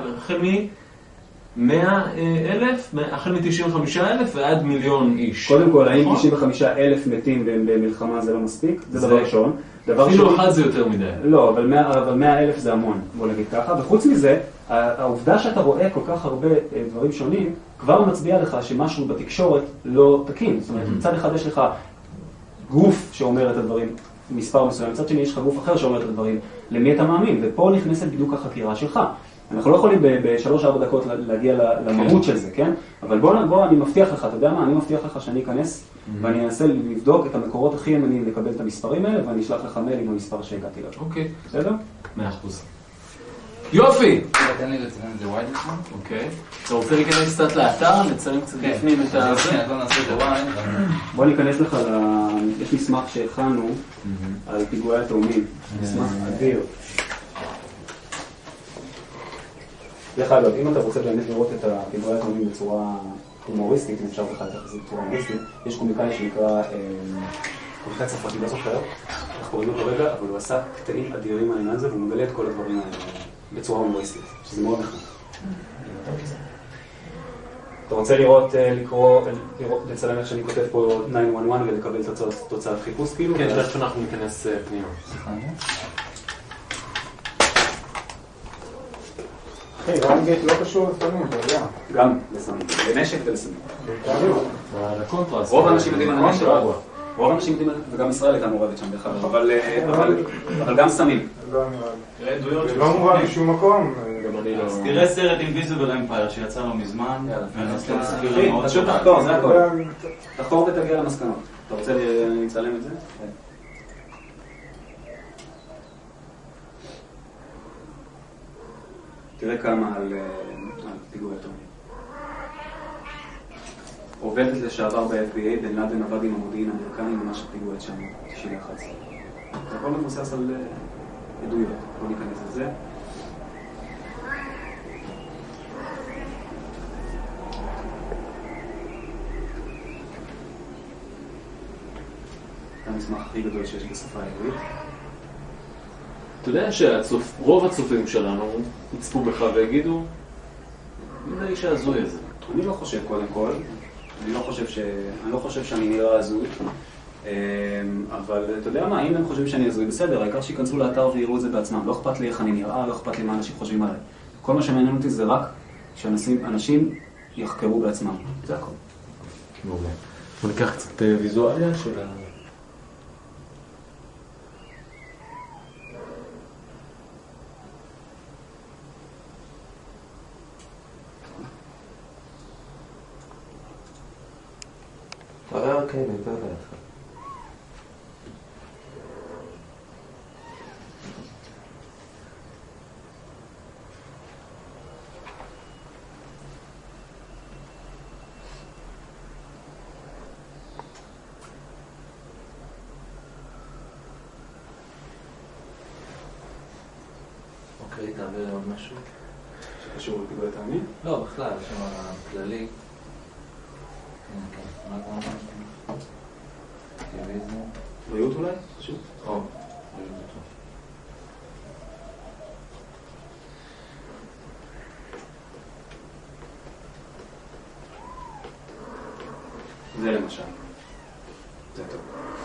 מ-100,000, החל מ-95,000 ועד 1,000,000 איש. קודם כל, האם 95,000 מתים במלחמה זה לא מספיק? זה דבר ראשון. אפילו אחד זה יותר מדי. לא, אבל 100,000 זה המון, בוא נגיד ככה. וחוץ מזה, העובדה שאתה רואה כל כך הרבה דברים שונים, כבר מצביע לך שמשהו בתקשורת לא תקין. זאת אומרת, מצד אחד יש לך גוף שאומר את הדברים, מספר מסוים, מצד שני יש לך גוף אחר שאומר את הדברים, למי אתה מאמין? ופה נכנסת בדיוק החקירה שלך. אנחנו לא יכולים ב3-4 דקות להגיע למהות של זה, כן? אבל בוא, אני מבטיח לך, אתה יודע מה? אני מבטיח לך שאני אכנס ואני אנסה לבדוק את המקורות הכי ימניים לקבל את המספרים האלה, ואני אשלח לך מייל עם המספר שהגעתי לו. אוקיי. בסדר? 100%. יופי! תן לי לצלם את זה ווייד לפני. אוקיי. אתה רוצה להיכנס קצת לאתר, לצלם קצת בפנים את ה... לא נעשה את זה ווייד. בוא ניכנס לך יש מסמך שהכנו על פיגועי התאומים. מסמך אדיר. דרך אגב, אם אתה רוצה באמת לראות את פיגועי התאומים בצורה הומוריסטית, אם אפשר לך את זה בצורה הומוריסטית, יש קומיקאי שנקרא קומיקאי צרפתי, לא זוכר, אנחנו קוראים אותו רגע, אבל הוא עשה קטעים אדירים העניין הזה, והוא מגלה את כל הדברים האלה בצורה הומוריסטית, שזה מאוד נחמד. אתה רוצה לצלם איך שאני כותב פה 911 ולקבל תוצאת חיפוש כאילו? כן, תכף אנחנו ניכנס פנימה. אחי, רנגייט לא קשור לפעמים, אתה יודע. גם לסמים, לנשק ולסמים. לקונטרסט. רוב האנשים יודעים על הנשק, רוב האנשים יודעים, וגם ישראל הייתה מעורבת שם דרך אגב, אבל גם סמים. זה לא מובן בשום מקום. אז תראה סרט Invisible Empire שיצא לו מזמן, ונעשה אחי, פשוט תחקור, זה הכל. תחקור ותגיע למסקנות. אתה רוצה לצלם את זה? תראה כמה על פיגועי התאומים. עובדת לשעבר ב-FBA, בן לאדן עבד עם המודיעין האמריקני ממש פיגוע את שם 91. זה הכל מבוסס על עדויות, לא ניכנס לזה. המסמך הכי גדול שיש בשפה העברית. אתה יודע שרוב הצופים שלנו יצפו בך ויגידו, מי האיש ההזוי הזה? אני לא חושב קודם כל, אני לא חושב שאני נראה הזוי, אבל אתה יודע מה, אם הם חושבים שאני הזוי, בסדר, העיקר שיכנסו לאתר ויראו את זה בעצמם, לא אכפת לי איך אני נראה, לא אכפת לי מה אנשים חושבים עליי. כל מה שמעניין אותי זה רק שאנשים יחקרו בעצמם, זה הכל. מעולה. בוא ניקח קצת ויזואליה של ה... אוקיי, נדבר לידך. אוקיי, תעביר עוד משהו? שקשור לפיגועי טעמים? לא, בכלל, שם הכללי. מה אתה אומר? בריאות אולי? חשוב? או, זה למשל. זה טוב.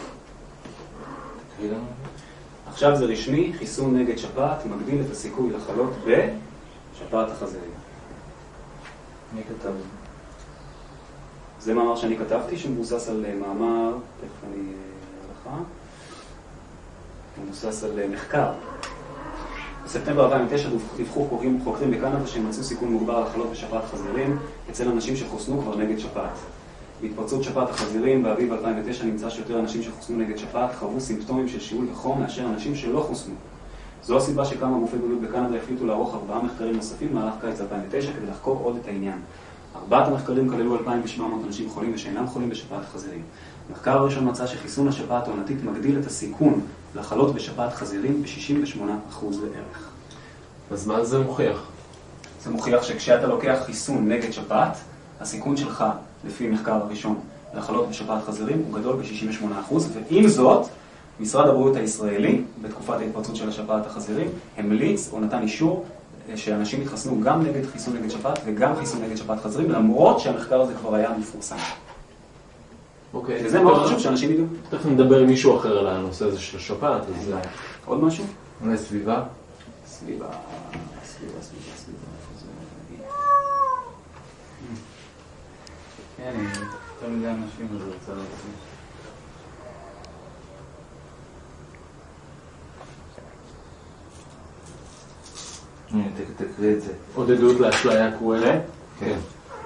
תקריא לנו? עכשיו זה רשמי, חיסון נגד שפעת מגדיל את הסיכוי לחלות בשפעת החזירים. מי כתב? זה מאמר שאני כתבתי שמבוסס על מאמר, תכף אני הלכה, מבוסס על מחקר. בספטמבר 2009 דיווחו חוקרים בקנדה שמצאו סיכון מוגבר לחלות בשפעת חזירים אצל אנשים שחוסנו כבר נגד שפעת. בהתפרצות שפעת החזירים באביב 2009 נמצא שיותר אנשים שחוסנו נגד שפעת חוו סימפטומים של שיעול וחום מאשר אנשים שלא חוסנו. זו הסיבה שכמה גופי בריאות בקנדה החליטו לערוך 4 מחקרים נוספים במהלך קיץ 2009 כדי לחקור עוד את העניין. 4 המחקרים כללו 2,700 אנשים חולים ושאינם חולים בשפעת החזירים. המחקר הראשון מצא שחיסון השפעת העונתית מגדיל את הסיכון לחלות בשפעת חזירים ב-68% לערך. אז מה זה מוכיח? זה מוכיח שכשאתה לוקח חיסון נגד שפעת, הסיכון שלך, לפי מחקר הראשון, לחלות בשפעת חזירים הוא גדול ב-68%, ועם זאת, משרד הבריאות הישראלי, בתקופת ההתפרצות של השפעת החזירים, המליץ או נתן אישור שאנשים יתחסנו גם נגד חיסון נגד שפעת וגם חיסון נגד שפעת חזירים, למרות שהמחקר הזה כבר היה מפורסם. אוקיי. וזה מאוד חשוב שאנשים ידעו. תכף נדבר עם מישהו אחר על הנושא הזה של השפעת, אז... עוד משהו? אולי סביבה? סביבה. כן, יותר מדי אנשים אז רוצה להוציא. תקריא את זה. עוד עדות לאשליה קרואלה? כן.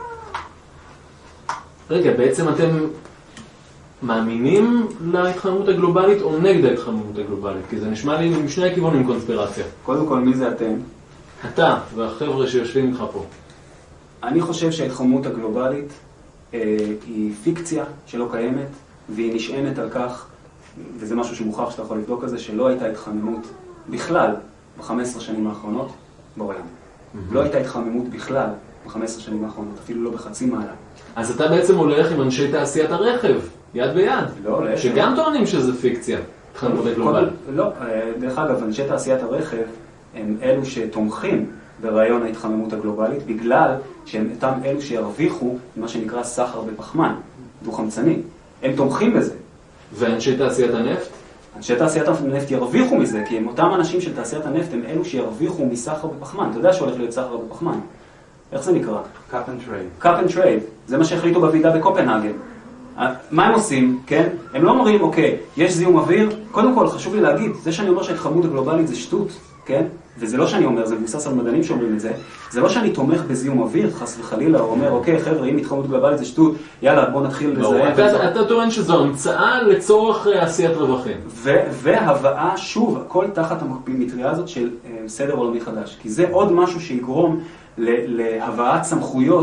רגע, בעצם אתם מאמינים להתחממות הגלובלית או נגד ההתחממות הגלובלית? כי זה נשמע לי משני הכיוונים קונספירציה. קודם כל, מי זה אתם? אתה והחבר'ה שיושבים איתך פה. אני חושב שההתחממות הגלובלית היא פיקציה שלא קיימת, והיא נשענת על כך, וזה משהו שמוכח שאתה יכול לבדוק את זה, שלא הייתה התחממות בכלל ב-15 שנים האחרונות בעולם. לא הייתה התחממות בכלל ב-15 שנים האחרונות, אפילו לא בחצי מעלה. אז אתה בעצם הולך עם אנשי תעשיית הרכב, יד ביד. לא, להפך. שגם טוענים שזה פיקציה, התחממות הגלובלית. לא, דרך אגב, אנשי תעשיית הרכב הם אלו שתומכים ברעיון ההתחממות הגלובלית, בגלל שהם אותם אלו שירוויחו מה שנקרא סחר בפחמן, דו-חמצני. הם תומכים בזה. ואנשי תעשיית הנפט? אנשי תעשיית הנפט ירוויחו מזה, כי הם אותם אנשים של תעשיית הנפט הם אלו שירוויחו מסחר בפחמן. אתה יודע שהולך להיות סחר בפחמן. איך זה נקרא? Cap and trade. Cap and trade. זה מה שהחליטו בוועידה בקופנהגן. מה הם עושים, כן? הם לא אומרים, אוקיי, יש זיהום אוויר. קודם כל, חשוב לי להגיד, זה שאני אומר שההתחממות הגלובלית זה שטות, כן? וזה לא שאני אומר, זה מבוסס על מדענים שאומרים את זה. זה לא שאני תומך בזיהום אוויר, חס וחלילה, או אומר, אוקיי, חבר'ה, אם התחממות גלובלית זה שטות, יאללה, בוא נתחיל בזה. אתה טוען שזו המצאה לצורך עשיית רווחים. והבאה, שוב, הכל תחת המטריה הזאת של סדר עולמי חדש. כי זה עוד משהו שיגרום להבאת סמכויות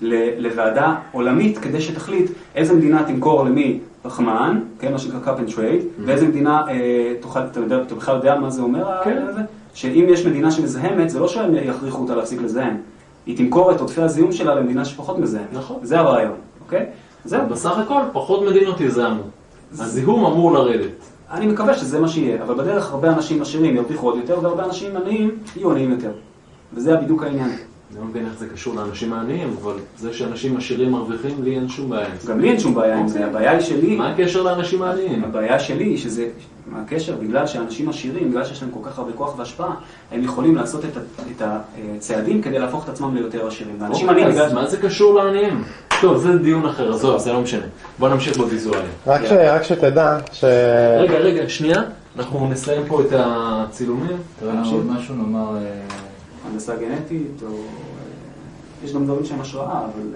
לוועדה עולמית כדי שתחליט איזה מדינה תמכור למי פחמן, כן, מה שנקרא cap and trade, ואיזה מדינה אתה בכלל יודע מה זה אומר? שאם יש מדינה שמזהמת, זה לא שהם יכריחו אותה להפסיק לזהם. היא תמכור את עודפי הזיהום שלה למדינה שפחות מזהמת. נכון. זה הרעיון, אוקיי? זהו. בסך הכל, פחות מדינות יזהמו. הזיהום אמור לרדת. אני מקווה שזה מה שיהיה, אבל בדרך הרבה אנשים עשירים ירוויחו עוד יותר, והרבה אנשים עניים יהיו עניים יותר. וזה בדיוק העניין. אני לא מבין איך זה קשור לאנשים העניים, אבל זה שאנשים עשירים מרוויחים, לי אין שום בעיה. גם לי אין שום בעיה עם זה, הבעיה היא שלי... מה הקשר לאנשים העניים? הבעיה שלי היא שזה... מה הקשר? בגלל שאנשים עשירים, בגלל שיש להם כל כך הרבה כוח והשפעה, הם יכולים לעשות את הצעדים כדי להפוך את עצמם ליותר עשירים. ואנשים עניים בגלל... מה זה קשור לעניים? טוב, זה דיון אחר, עזוב, זה לא משנה. בוא נמשיך בוויזואליה. רק שתדע ש... רגע, שנייה. אנחנו נסיים פה את הצילומים. עוד משהו נאמר... הנדסה גנטית, או... יש גם דברים שהם השראה, אבל...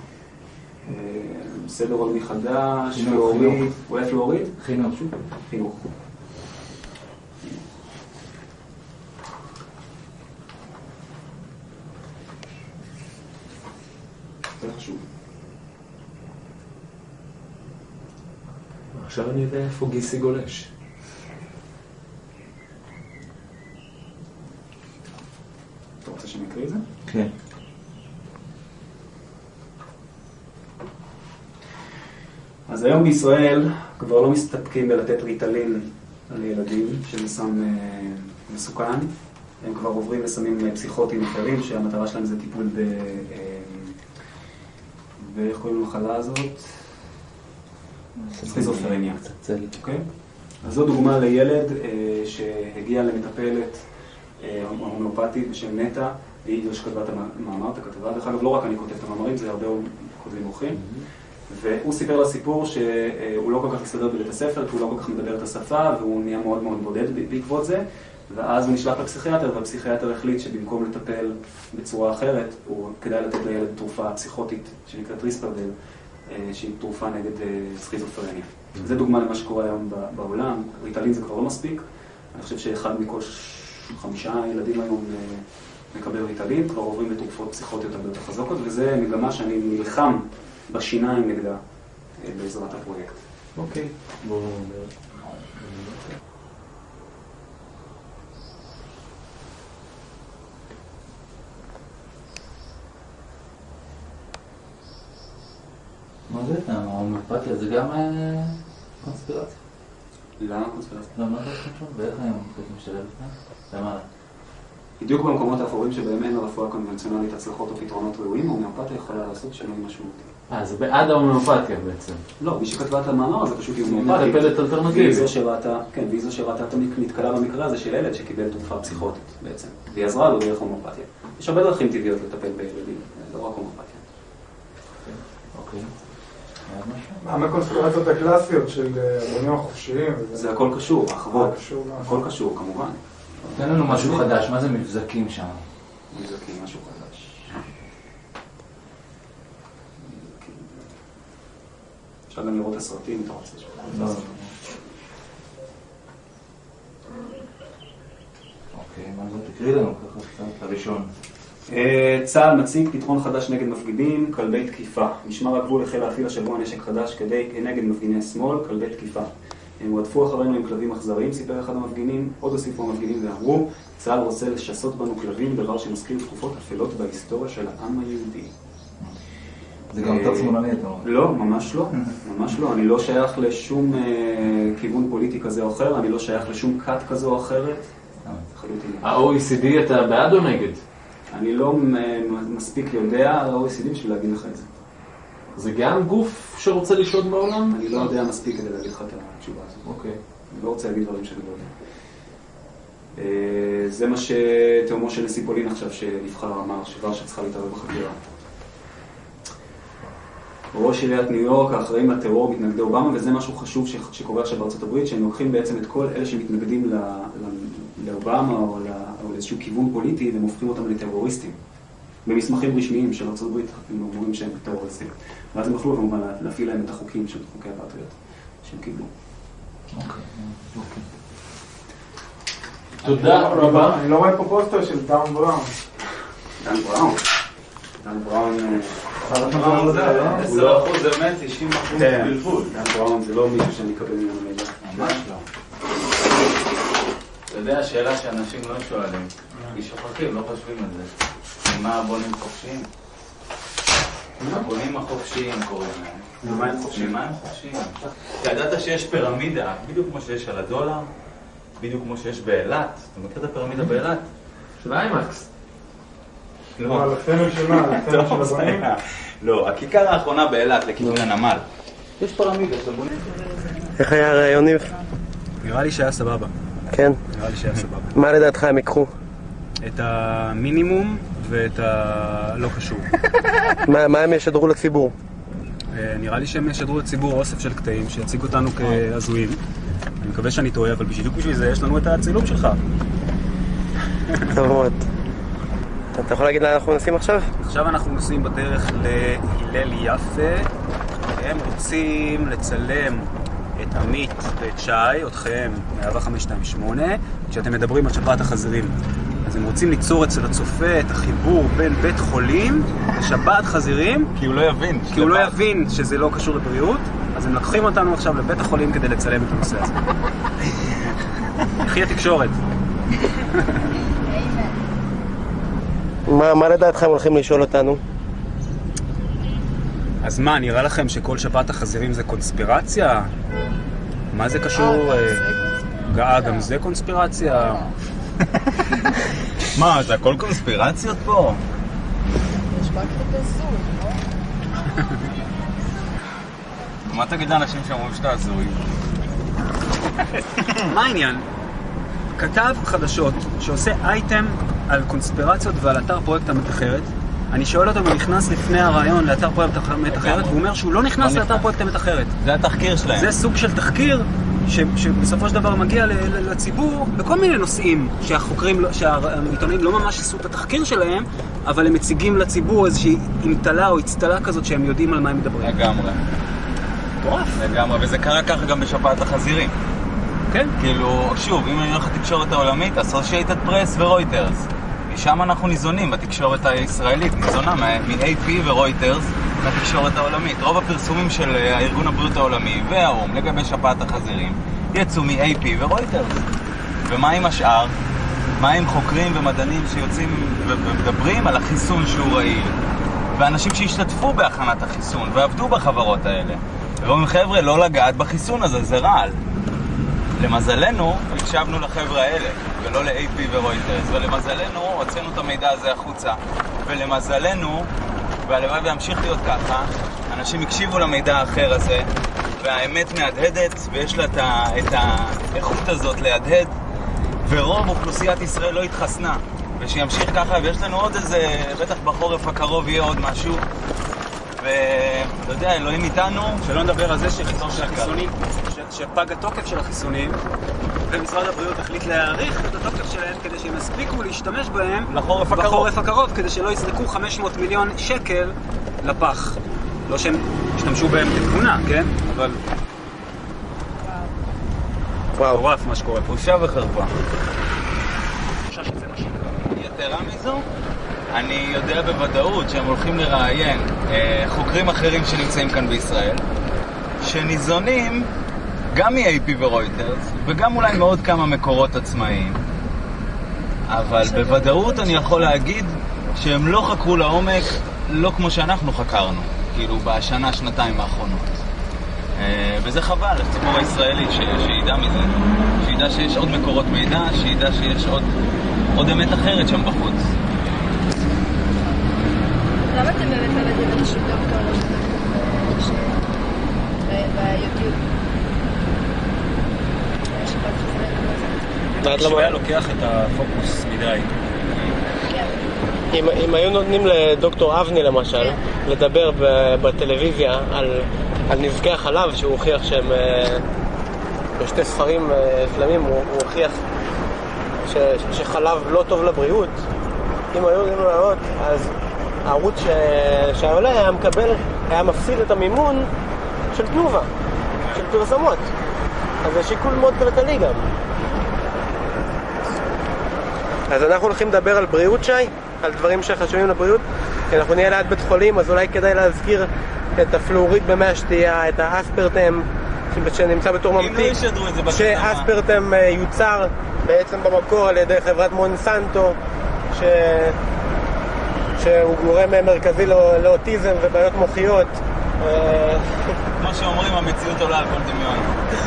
סדר עולמי חדש, פלואוריד, הוא היה פלואוריד? חינוך. חינוך. זה חשוב. עכשיו אני יודע איפה גיסי גולש. אתה רוצה שאני אקריא את זה? כן. אז היום בישראל כבר לא מסתפקים בלתת ריטלין לילדים, שזה סם מסוכן. הם כבר עוברים לסמים פסיכוטיים אחרים, שהמטרה שלהם זה טיפול ואיך קוראים למחלה הזאת? סכיזופרניה. אוקיי? אז זו דוגמה לילד שהגיע למטפלת הומאופתית בשם נטע, היא זו שכתבה את המאמר, את הכתבה. דרך אגב, לא רק אני כותב את המאמרים, זה הרבה כותבים אורחים. והוא סיפר לסיפור שהוא לא כל כך מסתדר בבית הספר, כי הוא לא כל כך מדבר את השפה, והוא נהיה מאוד מאוד בודד בעקבות זה. ואז הוא נשלח לפסיכיאטר, והפסיכיאטר החליט שבמקום לטפל בצורה אחרת, הוא כדאי לתת לילד תרופה פסיכוטית שנקראת ריספרדל, שהיא תרופה נגד סכיזופרניה. זה דוגמה למה שקורה היום בעולם. ריטלין זה כבר לא מספיק. אני חושב שאחד מכל 5 ילדים היום מקבל ריטלין, כבר עוברים לתרופות פסיכוטיות הרבה יותר חזקות, וזה מגמה שאני נלחם בשיניים נגדה בעזרת הפרויקט. אוקיי. בואו נדבר. מה זה? ההומאופתיה זה גם קונספירציה? למה קונספירציה? לא, מה זה חשוב? ואיך ההומאופתיה משתלבת כאן? למעלה. בדיוק במקומות האפורים שבהם אין הרפואה קונבנציונלית הצלחות או פתרונות ראויים, ההומאופתיה יכולה לעשות שינוי משמעותי. זה בעד ההומאופתיה בעצם. לא, מי שכתבה את המאמר הזה פשוט היא הומאופתית. מטפלת אלטרנטיבית. והיא זו שראתה נתקלה במקרה הזה של ילד שקיבל תרופה פסיכוטית בעצם. והיא עזרה לו דרך הומאופתיה. יש הרבה דרכים טבעיות לטפל בילדים, לא רק הומאופתיה. אוקיי. מה הקונספירציות הקלאסיות של הבונים החופשיים? זה הכל קשור, אחרות. הכל קשור, כמובן. תן לנו משהו חדש, מה זה מבזקים שם? מבזקים, משהו חדש. אפשר גם לראות את הסרטים, אתה רוצה לשמוע. לא. אוקיי, מה זה? תקריא לנו ככה קצת, הראשון. צה"ל מציג פתרון חדש נגד מפגינים, כלבי תקיפה. משמר הגבול החל להפעיל השבוע נשק חדש נגד מפגיני שמאל, כלבי תקיפה. הם רדפו אחרינו עם כלבים אכזריים, סיפר אחד המפגינים, עוד הוסיפו המפגינים ואמרו, צה"ל רוצה לשסות בנו כלבים, דבר שמזכיר תקופות אפלות בהיסטוריה של העם היהודי. זה גם יותר שמאלני, אתה אומר. לא, ממש לא, ממש לא. אני לא שייך לשום כיוון פוליטי כזה או אחר, אני לא שייך לשום קאט כזו או אחרת. ה-OECD אתה בעד או נגד? אני לא מספיק יודע על ה-OECD בשביל להגיד לך את זה. זה גם גוף שרוצה לשלוט בעולם? אני לא יודע מספיק כדי להגיד לך את התשובה הזאת. אוקיי. אני לא רוצה להגיד דברים שאני לא יודע. זה מה שתאומו של נשיא פולין עכשיו שנבחר אמר, שוורשה צריכה להתערב בחקירה. ראש עיריית ניו יורק, האחראים לטרור מתנגדי אובמה, וזה משהו חשוב שקורה עכשיו בארצות הברית, שהם לוקחים בעצם את כל אלה שמתנגדים לאובמה או לאיזשהו כיוון פוליטי, והם הופכים אותם לטרוריסטים. במסמכים רשמיים של ארצות הברית, הם אומרים שהם טרוריסטים. ואז הם יכלו כמובן להפעיל להם את החוקים של חוקי הפטריוט שהם קיבלו. תודה רבה. אני לא רואה פה פוסטר של דן בראון. דן בראון. 10% זה אמת, 90% זה בלבול. זה לא מישהו שאני אקבל ממנו מידע. ממש לא. אתה יודע, השאלה שאנשים לא שואלים, כי שוכחים, לא חושבים על זה. ממה הבונים חופשיים? הבונים החופשיים קוראים להם. ממה הם חופשיים? אתה ידעת שיש פירמידה, בדיוק כמו שיש על הדולר, בדיוק כמו שיש באילת. אתה מכיר את הפירמידה באילת? של איימקס. לא, על הפנל של מה? על הפנל של הבונים? לא, הכיכר האחרונה באילת, לכיוון הנמל. יש פירמידה של הבונים. איך היה הרעיון, ניב? נראה לי שהיה סבבה. כן? נראה לי שהיה סבבה. מה לדעתך הם ייקחו? את המינימום ואת הלא חשוב. מה הם ישדרו לציבור? נראה לי שהם ישדרו לציבור אוסף של קטעים שיציג אותנו כהזויים. אני מקווה שאני טועה, אבל בדיוק בשביל זה יש לנו את הצילום שלך. טוב מאוד. אתה יכול להגיד לאן אנחנו נוסעים עכשיו? עכשיו אנחנו נוסעים בדרך להלל יפה. הם רוצים לצלם את עמית ואת שי, אתכם, מאהבה 528, כשאתם מדברים על שפעת החזירים. אז הם רוצים ליצור אצל הצופה את החיבור בין בית חולים לשפעת חזירים. כי הוא לא יבין. כי הוא לא יבין שזה לא קשור לבריאות, אז הם לקחים אותנו עכשיו לבית החולים כדי לצלם את הנושא הזה. אחי התקשורת. מה לדעתך הם הולכים לשאול אותנו? אז מה, נראה לכם שכל שפעת החזירים זה קונספירציה? מה זה קשור? גם זה קונספירציה? מה, זה הכל קונספירציות פה? יש רק את הזוי, לא? מה תגיד לאנשים שאומרים שאתה הזוי? מה העניין? כתב חדשות שעושה אייטם על קונספירציות ועל אתר פרויקט המתחרת. אני שואל אותו, הוא נכנס לפני הרעיון לאתר פרויקט המתחרת, והוא אומר שהוא לא נכנס לאתר פרויקט המתחרת. זה התחקיר שלהם. זה סוג של תחקיר שבסופו של דבר מגיע לציבור בכל מיני נושאים שהעיתונאים לא ממש עשו את התחקיר שלהם, אבל הם מציגים לציבור איזושהי אמתלה או הצטלה כזאת שהם יודעים על מה הם מדברים. לגמרי. טורף. לגמרי, וזה קרה ככה גם בשפעת החזירים. כן. כאילו, שוב, אם אני הולך לתקשורת העולמית, אסושייטד פרס ורויטרס. משם אנחנו ניזונים בתקשורת הישראלית, ניזונה מ-AP ורויטרס לתקשורת העולמית. רוב הפרסומים של ארגון הבריאות העולמי והאו"ם לגבי שפעת החזירים יצאו מ-AP ורויטרס. ומה עם השאר? מה עם חוקרים ומדענים שיוצאים ומדברים על החיסון שהוא רעיל? ואנשים שהשתתפו בהכנת החיסון ועבדו בחברות האלה. ואומרים, חבר'ה, לא לגעת בחיסון הזה, זה רעל. למזלנו, הקשבנו לחבר'ה האלה, ולא ל-AP ורויטרס, ולמזלנו, הוצאנו את המידע הזה החוצה. ולמזלנו, והלוואי והמשיך להיות ככה, אנשים הקשיבו למידע האחר הזה, והאמת מהדהדת, ויש לה את האיכות הזאת להדהד, ורוב אוכלוסיית ישראל לא התחסנה, ושימשיך ככה, ויש לנו עוד איזה, בטח בחורף הקרוב יהיה עוד משהו, ואתה יודע, אלוהים איתנו. שלא נדבר על זה שהחיסונים, שפג התוקף של החיסונים, ומשרד הבריאות החליט להאריך את התוקף שלהם כדי שהם יספיקו להשתמש בהם בחורף הקרוב, כדי שלא יזרקו 500 מיליון שקל לפח. לא שהם השתמשו בהם כתבונה, כן? אבל... וואו. טורף מה שקורה פה. בושה וחרפה. יתרה מזו, אני יודע בוודאות שהם הולכים לראיין חוקרים אחרים שנמצאים כאן בישראל, שניזונים גם מ-AP ורויטרס, וגם אולי מאוד כמה מקורות עצמאיים. אבל בוודאות אני יכול להגיד שהם לא חקרו לעומק, לא כמו שאנחנו חקרנו, כאילו בשנה, שנתיים האחרונות. וזה חבל לציבור הישראלי שידע מזה, שידע שיש עוד מקורות מידע, שידע שיש עוד אמת אחרת שם בחוץ. למה אתם באמת מלמדים אנשים דוקטור ביוטיוב? שהוא היה לוקח את הפוקוס מדי. אם היו נותנים לדוקטור אבני למשל לדבר בטלוויזיה על נזקי החלב, שהוא הוכיח שהם בשתי ספרים שלמים הוא הוכיח שחלב לא טוב לבריאות, אם היו נותנים לו לעלות, אז הערוץ שהעולה היה מפסיד את המימון של תנובה, של פרסומות. אז זה שיקול מאוד כלכלי גם. אז אנחנו הולכים לדבר על בריאות, שי? על דברים שחשובים לבריאות? כשאנחנו נהיה ליד בית חולים, אז אולי כדאי להזכיר את הפלואוריד במי השתייה, את האספרטם שנמצא בתור ממתיק, שאספרטם יוצר בעצם במקור על ידי חברת מונסנטו, שהוא גורם מרכזי לאוטיזם ובעיות מוחיות. כמו שאומרים, המציאות עולה על כל דמיון.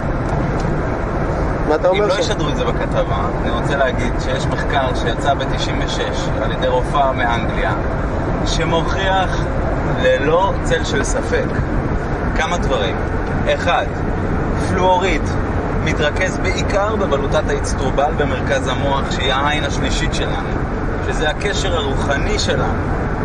מה אתה אומר? אם לא ישדרו את זה בכתבה, אני רוצה להגיד שיש מחקר שיצא ב-96 על ידי רופאה מאנגליה, שמוכיח ללא צל של ספק כמה דברים. אחד, פלואוריד מתרכז בעיקר בבלוטת האצטרובל במרכז המוח, שהיא העין השלישית שלנו, שזה הקשר הרוחני שלנו,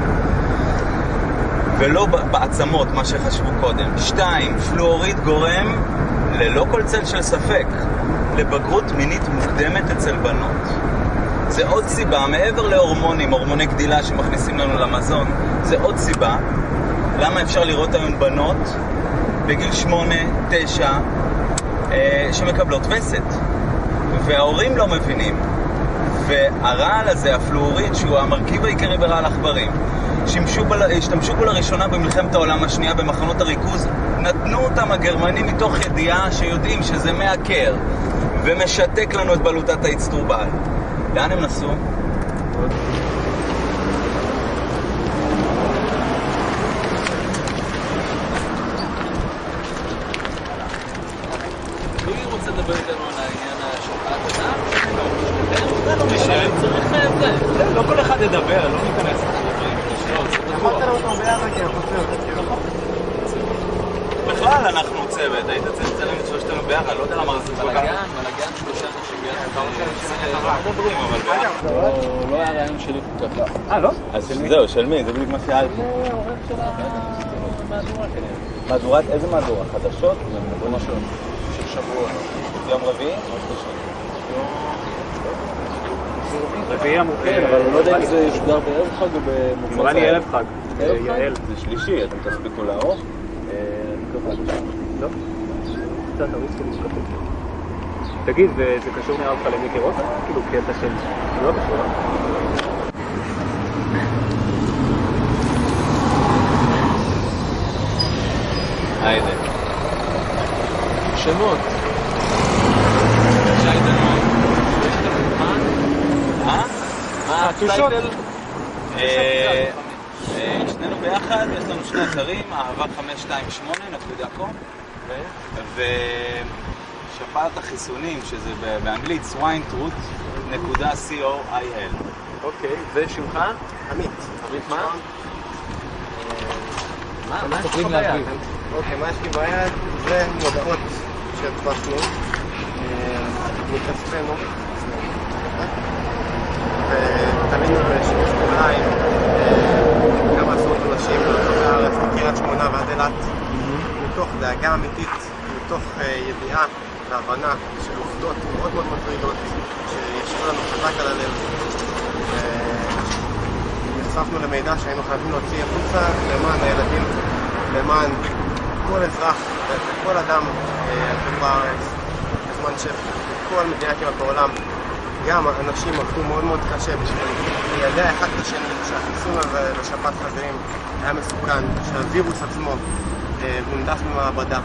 ולא בעצמות, מה שחשבו קודם. 2, פלואוריד גורם ללא כל צל של ספק לבגרות מינית מוקדמת אצל בנות. זה עוד סיבה, מעבר להורמונים, הורמוני גדילה שמכניסים לנו למזון, זה עוד סיבה למה אפשר לראות היום בנות בגיל 8, 9 שמקבלות וסת, וההורים לא מבינים. והרעל הזה, הפלואוריד, שהוא המרכיב העיקרי ברעל עכברים, השתמשו בו לראשונה במלחמת העולם השנייה במחנות הריכוז. נתנו אותם הגרמנים מתוך ידיעה שיודעים שזה מעקר ומשתק לנו את בלוטת האצטרובל. לאן הם נסעו? מי רוצה לדבר איתנו על העניין השפעת אדם? לא כל אחד ידבר, לא ניכנס לדברים. אמרת לו אותו ביחד כי אנחנו צוות. בכלל אנחנו צוות, היית צלם את שלושתנו ביחד, לא יודע למה זה כל כך. מלגן שלושה אנשים ביחד. לא היה רעיון שלי כל כך. לא? אז זהו, של מי? זה בדיוק מה שאלתי. עורך של המהדורה כנראה. מהדורת, איזה מהדורה? חדשות? זה משהו של שבוע. יום רביעי? או שלישי? רביעי המוקד, אבל לא יודע אם זה ישודר בערב חג או במוצאי. נראה לי ערב חג. יעל. זה שלישי, אתם תספיקו לערוך? לא? קצת ערוץ כאילו כתוב. תגיד, וזה קשור נראה אותך למיקי רוטה? כאילו קטע של... לא קשור. היידה. שמות. מה הטייטל? שנינו ביחד, יש לנו שני אתרים, aava528.com ושפעת החיסונים, שזה באנגלית swinetruth.co.il. אוקיי, ושמך? עמית. עמית מה? מה אנחנו יש לך ביד? אוקיי, מה יש לי ביד? זה מודעות שהדפסנו מכספנו, ותלינו בשימוש אונליין כמה עשרות אנשים ברחבי הארץ, מקריית שמונה ועד אילת, מתוך דאגה אמיתית, מתוך ידיעה והבנה של עובדות מאוד מאוד מטרידות שישבו לנו חזק על הלב, ונחשפנו למידע שהיינו חייבים להוציא החוצה למען הילדים, למען כל אזרח וכל אדם בחברה הארץ, בזמן שבכל מדינה כמעט בעולם גם אנשים עבדו מאוד מאוד קשה בשביל ליידע אחד את השני שהחיסון הזה לשפעת חזירים היה מסוכן, שהווירוס עצמו הונדס במעבדה.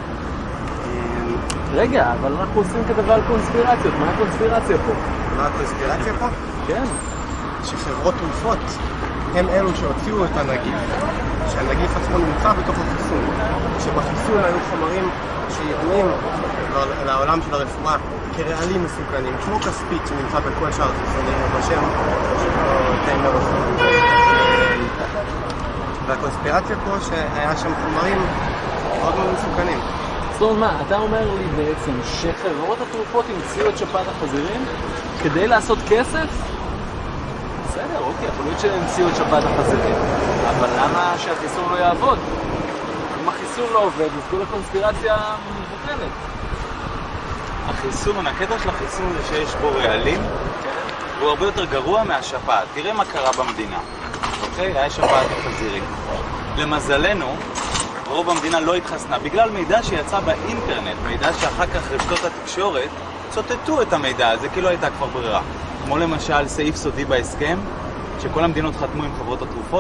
רגע, אבל אנחנו עושים כתבה על קונספירציות, מה הקונספירציה פה? מה הקונספירציה פה? כן. שחברות תרופות הם אלו שהוציאו את הנגיף, שהנגיף עצמו נמצא בתוך החיסון, שבחיסון היו חומרים שידועים לעולם של הרפואה כרעלים מסוכנים, כמו כספית שנמצא בכל שאר החיסונים, בשם טיימר רפואה. והקונספירציה פה שהיה שם חומרים מאוד מאוד מסוכנים. זאת אומרת מה, אתה אומר לי בעצם שחברות התרופות המציאו את שפעת החזירים כדי לעשות כסף? בסדר, אוקיי, יכול להיות שהמציאו את שפעת החזירים, אבל למה שהחיסון לא יעבוד? אם החיסון לא עובד, אז כל הקונספירציה מבוטלת. החיסון, הקטע של החיסון זה שיש בו רעלים, הוא הרבה יותר גרוע מהשפעת. תראה מה קרה במדינה, אוקיי? היה שפעת החזירים. למזלנו, רוב המדינה לא התחסנה, בגלל מידע שיצא באינטרנט, מידע שאחר כך רשתות התקשורת צוטטו את המידע הזה, כי לא הייתה כבר ברירה. כמו למשל סעיף סודי בהסכם, שכל המדינות חתמו עם חברות התרופות,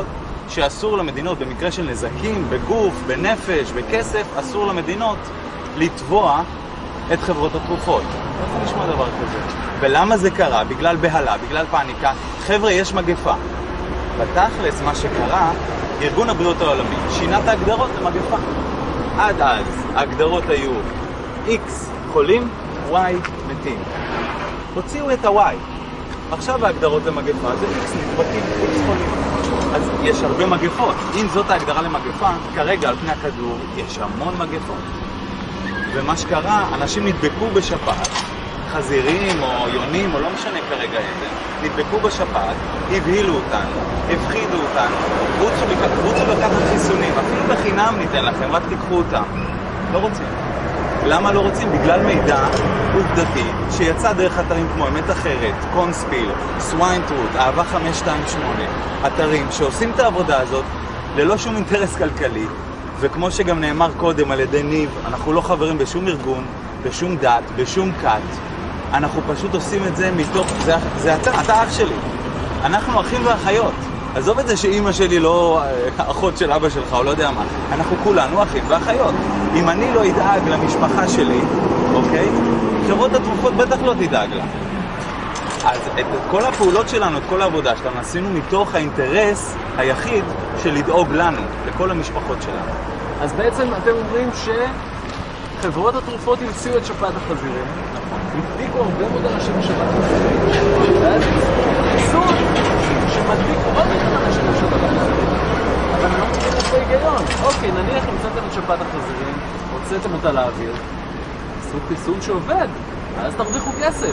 שאסור למדינות, במקרה של נזקים, בגוף, בנפש, בכסף, אסור למדינות לתבוע את חברות התרופות. לא נשמע דבר כזה. ולמה זה קרה? בגלל בהלה, בגלל פאניקה. חבר'ה, יש מגפה. בתכלס, מה שקרה, ארגון הבריאות העולמי שינה את ההגדרות למגפה. עד אז ההגדרות היו X חולים, Y מתים. הוציאו את ה-Y. עכשיו ההגדרות למגפה זה X נדבקים, X חולים. אז יש הרבה מגפות. אם זאת ההגדרה למגפה, כרגע על פני הכדור יש המון מגפות. ומה שקרה, אנשים נדבקו בשפעת, חזירים או יונים או לא משנה כרגע איזה, נדבקו בשפעת, הבהילו אותנו, הפחידו אותנו, רוצו לקחת חיסונים, אפילו בחינם ניתן לכם, רק תיקחו אותם. לא רוצים. למה לא רוצים? בגלל מידע עובדתי שיצא דרך אתרים כמו אמת אחרת, קונספיל, סוויינטרוט, אהבה 528, אתרים שעושים את העבודה הזאת ללא שום אינטרס כלכלי, וכמו שגם נאמר קודם על ידי ניב, אנחנו לא חברים בשום ארגון, בשום דת, בשום כת. אנחנו פשוט עושים את זה מתוך, זה אתה אח שלי. אנחנו אחים ואחיות. עזוב את זה שאמא שלי לא אחות של אבא שלך או לא יודע מה. אנחנו כולנו אחים ואחיות. אם אני לא אדאג למשפחה שלי, אוקיי? חברות התרופות בטח לא תדאג לה. אז את כל הפעולות שלנו, את כל העבודה שלנו, עשינו מתוך האינטרס היחיד של לדאוג לנו, לכל המשפחות שלנו. אז בעצם אתם אומרים שחברות התרופות המציאו את שפעת החזירים, הדביקו הרבה מאוד אנשים בשפעת החזירים, ואז חיסון שמדביק עוד יותר אנשים בשפעת החזירים. אבל אני לא מבין את ההיגיון. אוקיי, נניח המצאתם את שפעת החזירים, הוצאתם אותה לאוויר, עשו חיסון שעובד, אז תרוויחו כסף.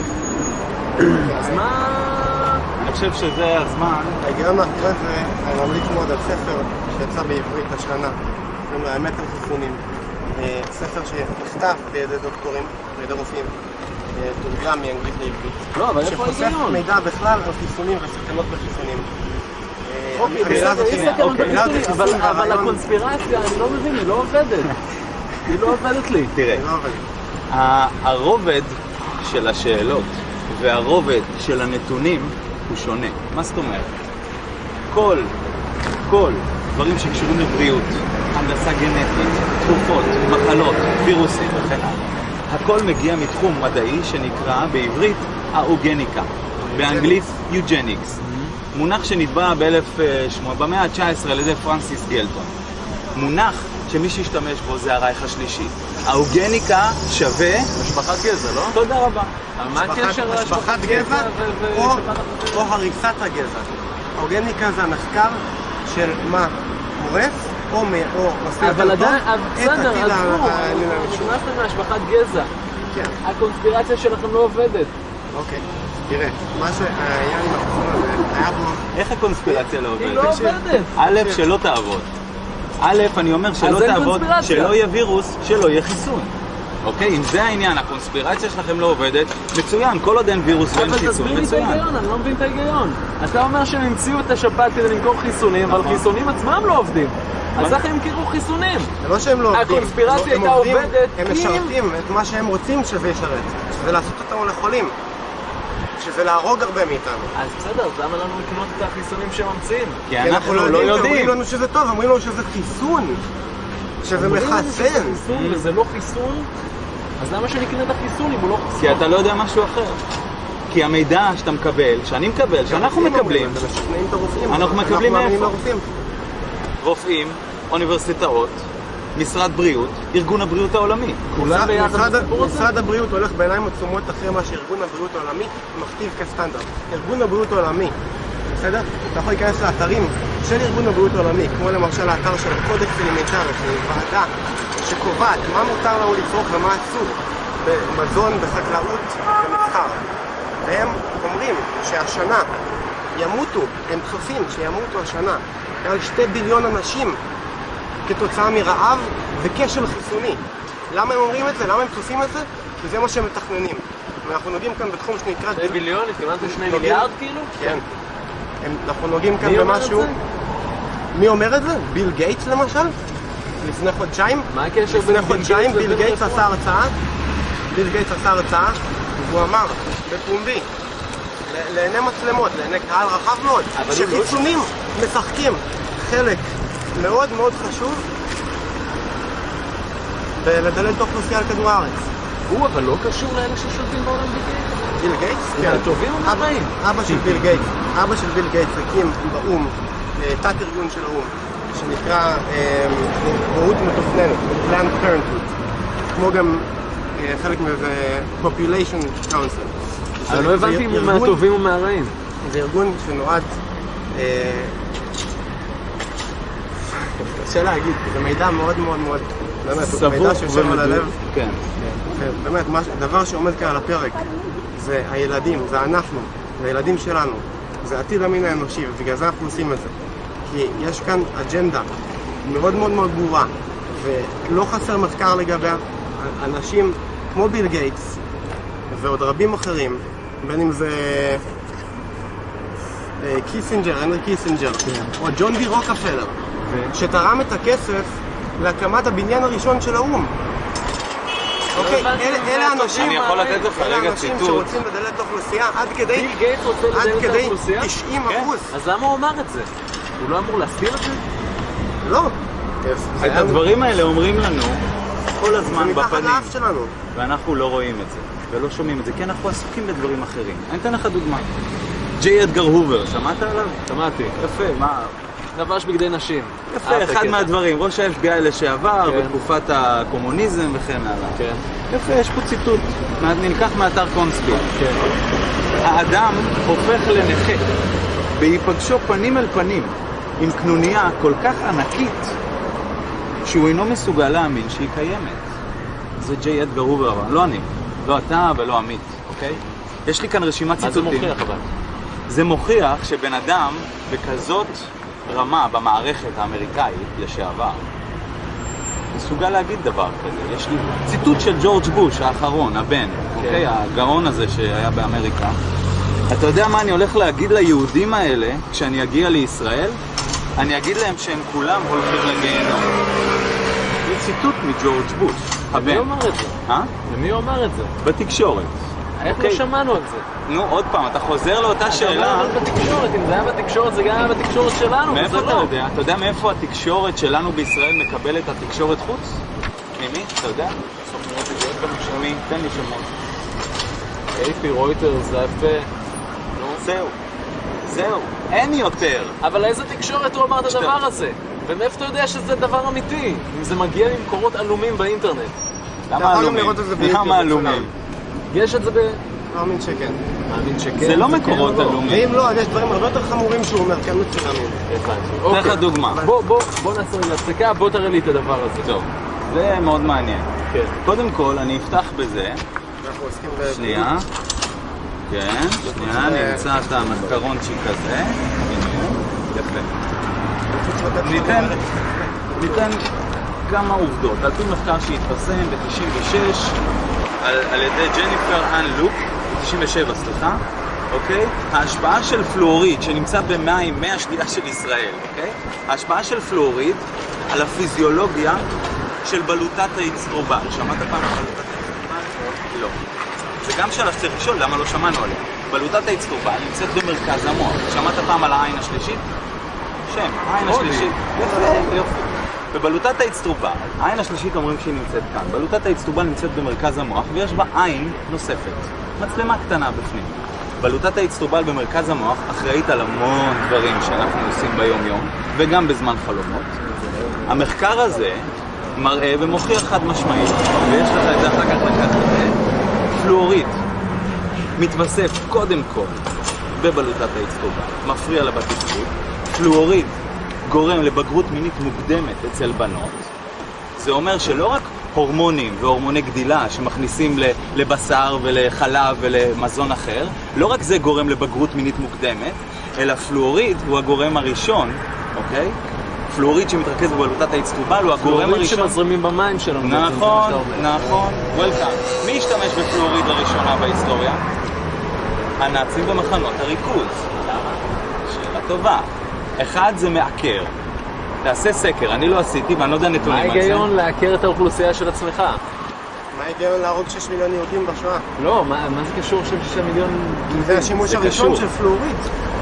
אז מה... אני חושב שזה הזמן. ההיגיון מאחורי זה, אני ממליץ מאוד על ספר שיצא בעברית השנה, קוראים לו האמת על חיסונים. ספר שנכתב בידי דוקטורים, בידי רופאים, תורגם מאנגלית לעברית. לא, אבל איפה ההיגיון? שחושף מידע בכלל על חיסונים וסכנות בחיסונים. אבל הקונספירציה, אני לא מבין, היא לא עובדת. היא לא עובדת לי. תראה, הרובד של השאלות והרובד של הנתונים הוא שונה. מה זאת אומרת? כל דברים שקשורים לבריאות, הנדסה גנטית, תרופות, מחלות, וירוסים וכן הלאה, הכל מגיע מתחום מדעי שנקרא בעברית האוגניקה, באנגלית יוג'ניקס, מונח שנטבע במאה ה-19 על ידי פרנסיס גלטון. מונח שמי שהשתמש בו זה הרייך השלישי. האוגניקה שווה... משפחת גזע, לא? תודה רבה. מה הקשר משפחת גזע או הריסת הגזע. האוגניקה זה המחקר של מה הורס או מספיק אבל יותר טוב בסדר, אז נכנסתם מהשפחת גזע. כן. הקונספירציה שלכם לא עובדת. אוקיי, תראה, מה שהיה עם החיסון הזה, היה פה... איך הקונספירציה לא עובדת? היא לא עובדת. א', שלא תעבוד. א', אני אומר שלא תעבוד, שלא יהיה וירוס, שלא יהיה חיסון. אוקיי? אם זה העניין, הקונספירציה שלכם לא עובדת, מצוין, כל עוד אין וירוס ואין חיסון, מצוין. אבל תסביר לי את ההיגיון, אני לא מבין את ההיגיון. אתה אומר שהם המציאו את השפעת כדי למכור חיסונים, אבל חיסונים עצמם לא עובדים. אז איך הם המכירו חיסונים? זה לא שהם לא עובדים. הקונספירציה הייתה עובדת. הם משרתים את מה שהם רוצים שווה ישרת. שזה לעשות אותנו לחולים. שזה להרוג הרבה מאיתנו. אז בסדר, אז למה לנו לקנות את החיסונים שהם ממציאים? כי אנחנו לא יודעים. אומרים לנו שזה טוב, אומרים לנו שזה חיסון. שזה מחסן. וזה לא חיסון? אז למה שנקנה את החיסון אם הוא לא חיסון? כי אתה לא יודע משהו אחר. כי המידע שאתה מקבל, שאני מקבל, שאנחנו מקבלים, אנחנו מקבלים מאיפה? רופאים, אוניברסיטאות, משרד בריאות, ארגון הבריאות העולמי. משרד הבריאות הולך בעיניים עצומות אחרי מה שארגון הבריאות העולמי מכתיב כסטנדרט. ארגון הבריאות העולמי, בסדר? אתה יכול להיכנס לאתרים של ארגון הבריאות העולמי, כמו למשל האתר של הקודקס אלימנטרי, של ועדה שקובעת מה מותר לנו לצרוך ומה אסור במזון, בחקלאות ומסחר. והם אומרים שהשנה ימותו, הם צופים שימותו השנה על 2 ביליון אנשים כתוצאה מרעב וכשל חיסוני. למה הם אומרים את זה? למה הם צופים את זה? כי זה מה שהם מתכננים. ואנחנו נוגעים כאן בתחום שנקרא... 2 ביליון? התכוונת 2 מיליארד כאילו? כן. אנחנו נוגעים כאן במשהו... מי אומר את זה? ביל גייטס למשל? לפני חודשיים? מה הקשר לפני חודשיים ביל גייטס עשה הרצאה. ביל גייטס עשה הרצאה והוא אמר בפומבי לעיני מצלמות, לעיני קהל רחב מאוד, שחיסונים משחקים חלק מאוד מאוד חשוב בלדלל את האוכלוסייה על כדור הארץ. הוא אבל לא קשור לאלה ששולטים בעולם ביל גייטס? כן. הטובים או מהרעים? אבא של ביל גייטס הקים באום, תת ארגון של האום, שנקרא הורות מתוכננת, Planned Parenthood, כמו גם חלק מזה Population Council. אבל לא הבנתי אם הוא מהטובים או מהרעים. זה ארגון שנועד, קשה להגיד, זה מידע מאוד מאוד מאוד, באמת, מידע שיושב על הלב. כן. באמת, דבר שעומד כאן על הפרק זה הילדים, זה אנחנו, זה הילדים שלנו, זה עתיד המין האנושי, ובגלל זה אנחנו עושים את זה. כי יש כאן אג'נדה מאוד מאוד מאוד ברורה, ולא חסר מחקר לגביה. אנשים כמו ביל גייטס ועוד רבים אחרים, בין אם זה קיסינג'ר, הנרי קיסינג'ר, או ג'ון די רוקפלר, שתרם את הכסף להקמת הבניין הראשון של האום. אוקיי, אלה האנשים שרוצים לדלל את האוכלוסייה עד כדי ביל גייטס רוצה לדלל את האוכלוסייה? 90%. אז למה הוא אמר את זה? הוא לא אמור להסתיר את זה? לא. את הדברים האלה אומרים לנו כל הזמן בפנים, שלנו. ואנחנו לא רואים את זה ולא שומעים את זה, כי אנחנו עסוקים בדברים אחרים. אני אתן לך דוגמה. ג'יי אדגר הובר, שמעת עליו? שמעתי. יפה, מה? לבש בגדי נשים. יפה, אחד מהדברים, ראש ה-FBI לשעבר, בתקופת הקומוניזם וכן הלאה. כן. יפה, יש פה ציטוט, נלקח מאתר קונספי. כן. האדם הופך לנכה בהיפגשו פנים אל פנים עם קנוניה כל כך ענקית שהוא אינו מסוגל להאמין שהיא קיימת. זה ג'יי אדגר הובר, לא אני, לא אתה ולא עמית, אוקיי? יש לי כאן רשימת ציטוטים. מה זה מוכיח אבל? זה מוכיח שבן אדם בכזאת רמה במערכת האמריקאית לשעבר מסוגל להגיד דבר כזה. יש לי ציטוט של ג'ורג' בוש האחרון, הבן, אוקיי? הגאון הזה שהיה באמריקה. אתה יודע מה אני הולך להגיד ליהודים האלה כשאני אגיע לישראל? אני אגיד להם שהם כולם הולכים לגיהנום. זה ציטוט מג'ורג' בוש, הבן. למי אומר את זה? למי אומר את זה? בתקשורת. איך לא שמענו על זה? נו, עוד פעם, אתה חוזר לאותה שאלה. אתה אומר בתקשורת, אם זה היה בתקשורת, זה גם היה בתקשורת שלנו. מאיפה אתה יודע? אתה יודע מאיפה התקשורת שלנו בישראל מקבלת את התקשורת חוץ? ממי? אתה יודע? ממי? תן לי שמות. AP, רויטרס, זה יפה. זהו, אין יותר. אבל איזה תקשורת הוא אמר את הדבר הזה? ומאיפה אתה יודע שזה דבר אמיתי? אם זה מגיע ממקורות עלומים באינטרנט. למה עלומים? יש את זה מאמין שכן. מאמין שכן? זה לא מקורות עלומים. ואם לא, אז יש דברים הרבה יותר חמורים שהוא אומר, כן מצולמים. אתן לך דוגמה. בוא נעשה להפסקה, בוא תראה לי את הדבר הזה. טוב, זה מאוד מעניין. קודם כל, אני אפתח בזה. שנייה. כן, שנייה, נמצא את המחקרונצ'יק הזה. יפה. ניתן כמה עובדות. על פי מחקר שהתפרסם ב-96 על ידי ג'ניפר אן לוק, 97 סליחה, אוקיי? ההשפעה של פלואוריד שנמצא במים, מי השתייה של ישראל, אוקיי? ההשפעה של פלואוריד על הפיזיולוגיה של בלוטת האצטרובל. שמעת פעם על בלוטת האצטרובל? לא. זה גם שאלה שצריך לשאול, למה לא שמענו עליה? בלוטת האצטרובל נמצאת במרכז המוח. שמעת פעם על העין השלישית? שם, העין השלישית. יופי. בבלוטת האצטרובל, העין השלישית אומרים שהיא נמצאת כאן. בלוטת האצטרובל נמצאת במרכז המוח ויש בה עין נוספת. מצלמה קטנה בפנים. בלוטת האצטרובל במרכז המוח אחראית על המון דברים שאנחנו עושים ביום יום וגם בזמן חלומות. המחקר הזה מראה ומוכיח חד משמעית, ויש לך את זה אחר כך לקחת את זה, פלואוריד מתווסף קודם כל בבלוטת האצטרובל, מפריע לה בתפקוד. פלואוריד גורם לבגרות מינית מוקדמת אצל בנות. זה אומר שלא רק הורמונים והורמוני גדילה שמכניסים לבשר ולחלב ולמזון אחר, לא רק זה גורם לבגרות מינית מוקדמת, אלא פלואוריד הוא הגורם הראשון, אוקיי? פלואוריד שמתרכז בבלוטת האצטרובל הוא הגורם הראשון. פלואוריד שמזרימים במים שלנו. נכון, נכון. וולקאם. מי השתמש בפלואוריד לראשונה בהיסטוריה? הנאצים במחנות הריכוז. שאלה טובה. אחד זה מעקר. תעשה סקר, אני לא עשיתי ואני לא יודע נתונים על זה. מה ההיגיון לעקר את האוכלוסייה של עצמך? מה ההיגיון להרוג 6 מיליון יהודים בשואה? לא, מה זה קשור של 6 מיליון? זה השימוש הראשון של פלואוריד.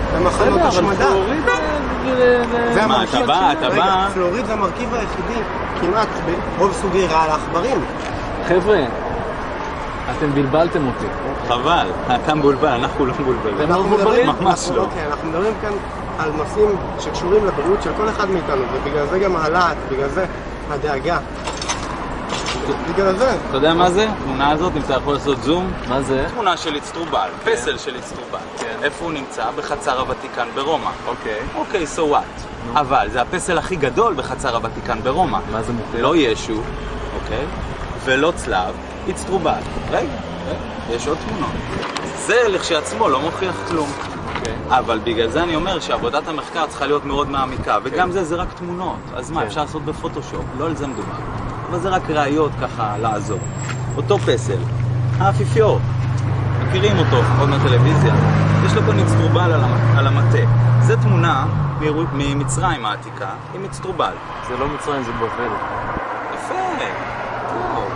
למחנות השמדה. מה, אתה בא? פלואוריד זה המרכיב היחידי כמעט ברוב סוגי רעל העכברים. חבר'ה, אתם בלבלתם אותי. חבל, אתה מבולבל, אנחנו לא מבולבלים. ממש לא. אוקיי, אנחנו מדברים כאן על נושאים שקשורים לבריאות של כל אחד מאיתנו, ובגלל זה גם הלהט, בגלל זה הדאגה. בגלל זה. אתה יודע מה זה? התמונה הזאת, אם אתה יכול לעשות זום? מה זה? תמונה של אצטרובל, פסל של אצטרובל. איפה הוא נמצא? בחצר הוותיקן ברומא. אוקיי, so what? אבל זה הפסל הכי גדול בחצר הוותיקן ברומא. מה זה מוכר? לא ישו, אוקיי? ולא צלב, אצטרובל. רגע, יש עוד תמונות. זה לכשעצמו לא מוכיח כלום. אבל בגלל זה אני אומר שעבודת המחקר צריכה להיות מאוד מעמיקה, וגם זה רק תמונות. אז מה, אפשר לעשות בפוטושופ? לא על זה מדובר. אבל זה רק ראיות ככה לעזור. אותו פסל, האפיפיור, מכירים אותו עוד מהטלוויזיה, יש לו כאן אצטרובל על המטה. זה תמונה ממצרים העתיקה עם אצטרובל. זה לא מצרים, זה בבל. יפה, טוב.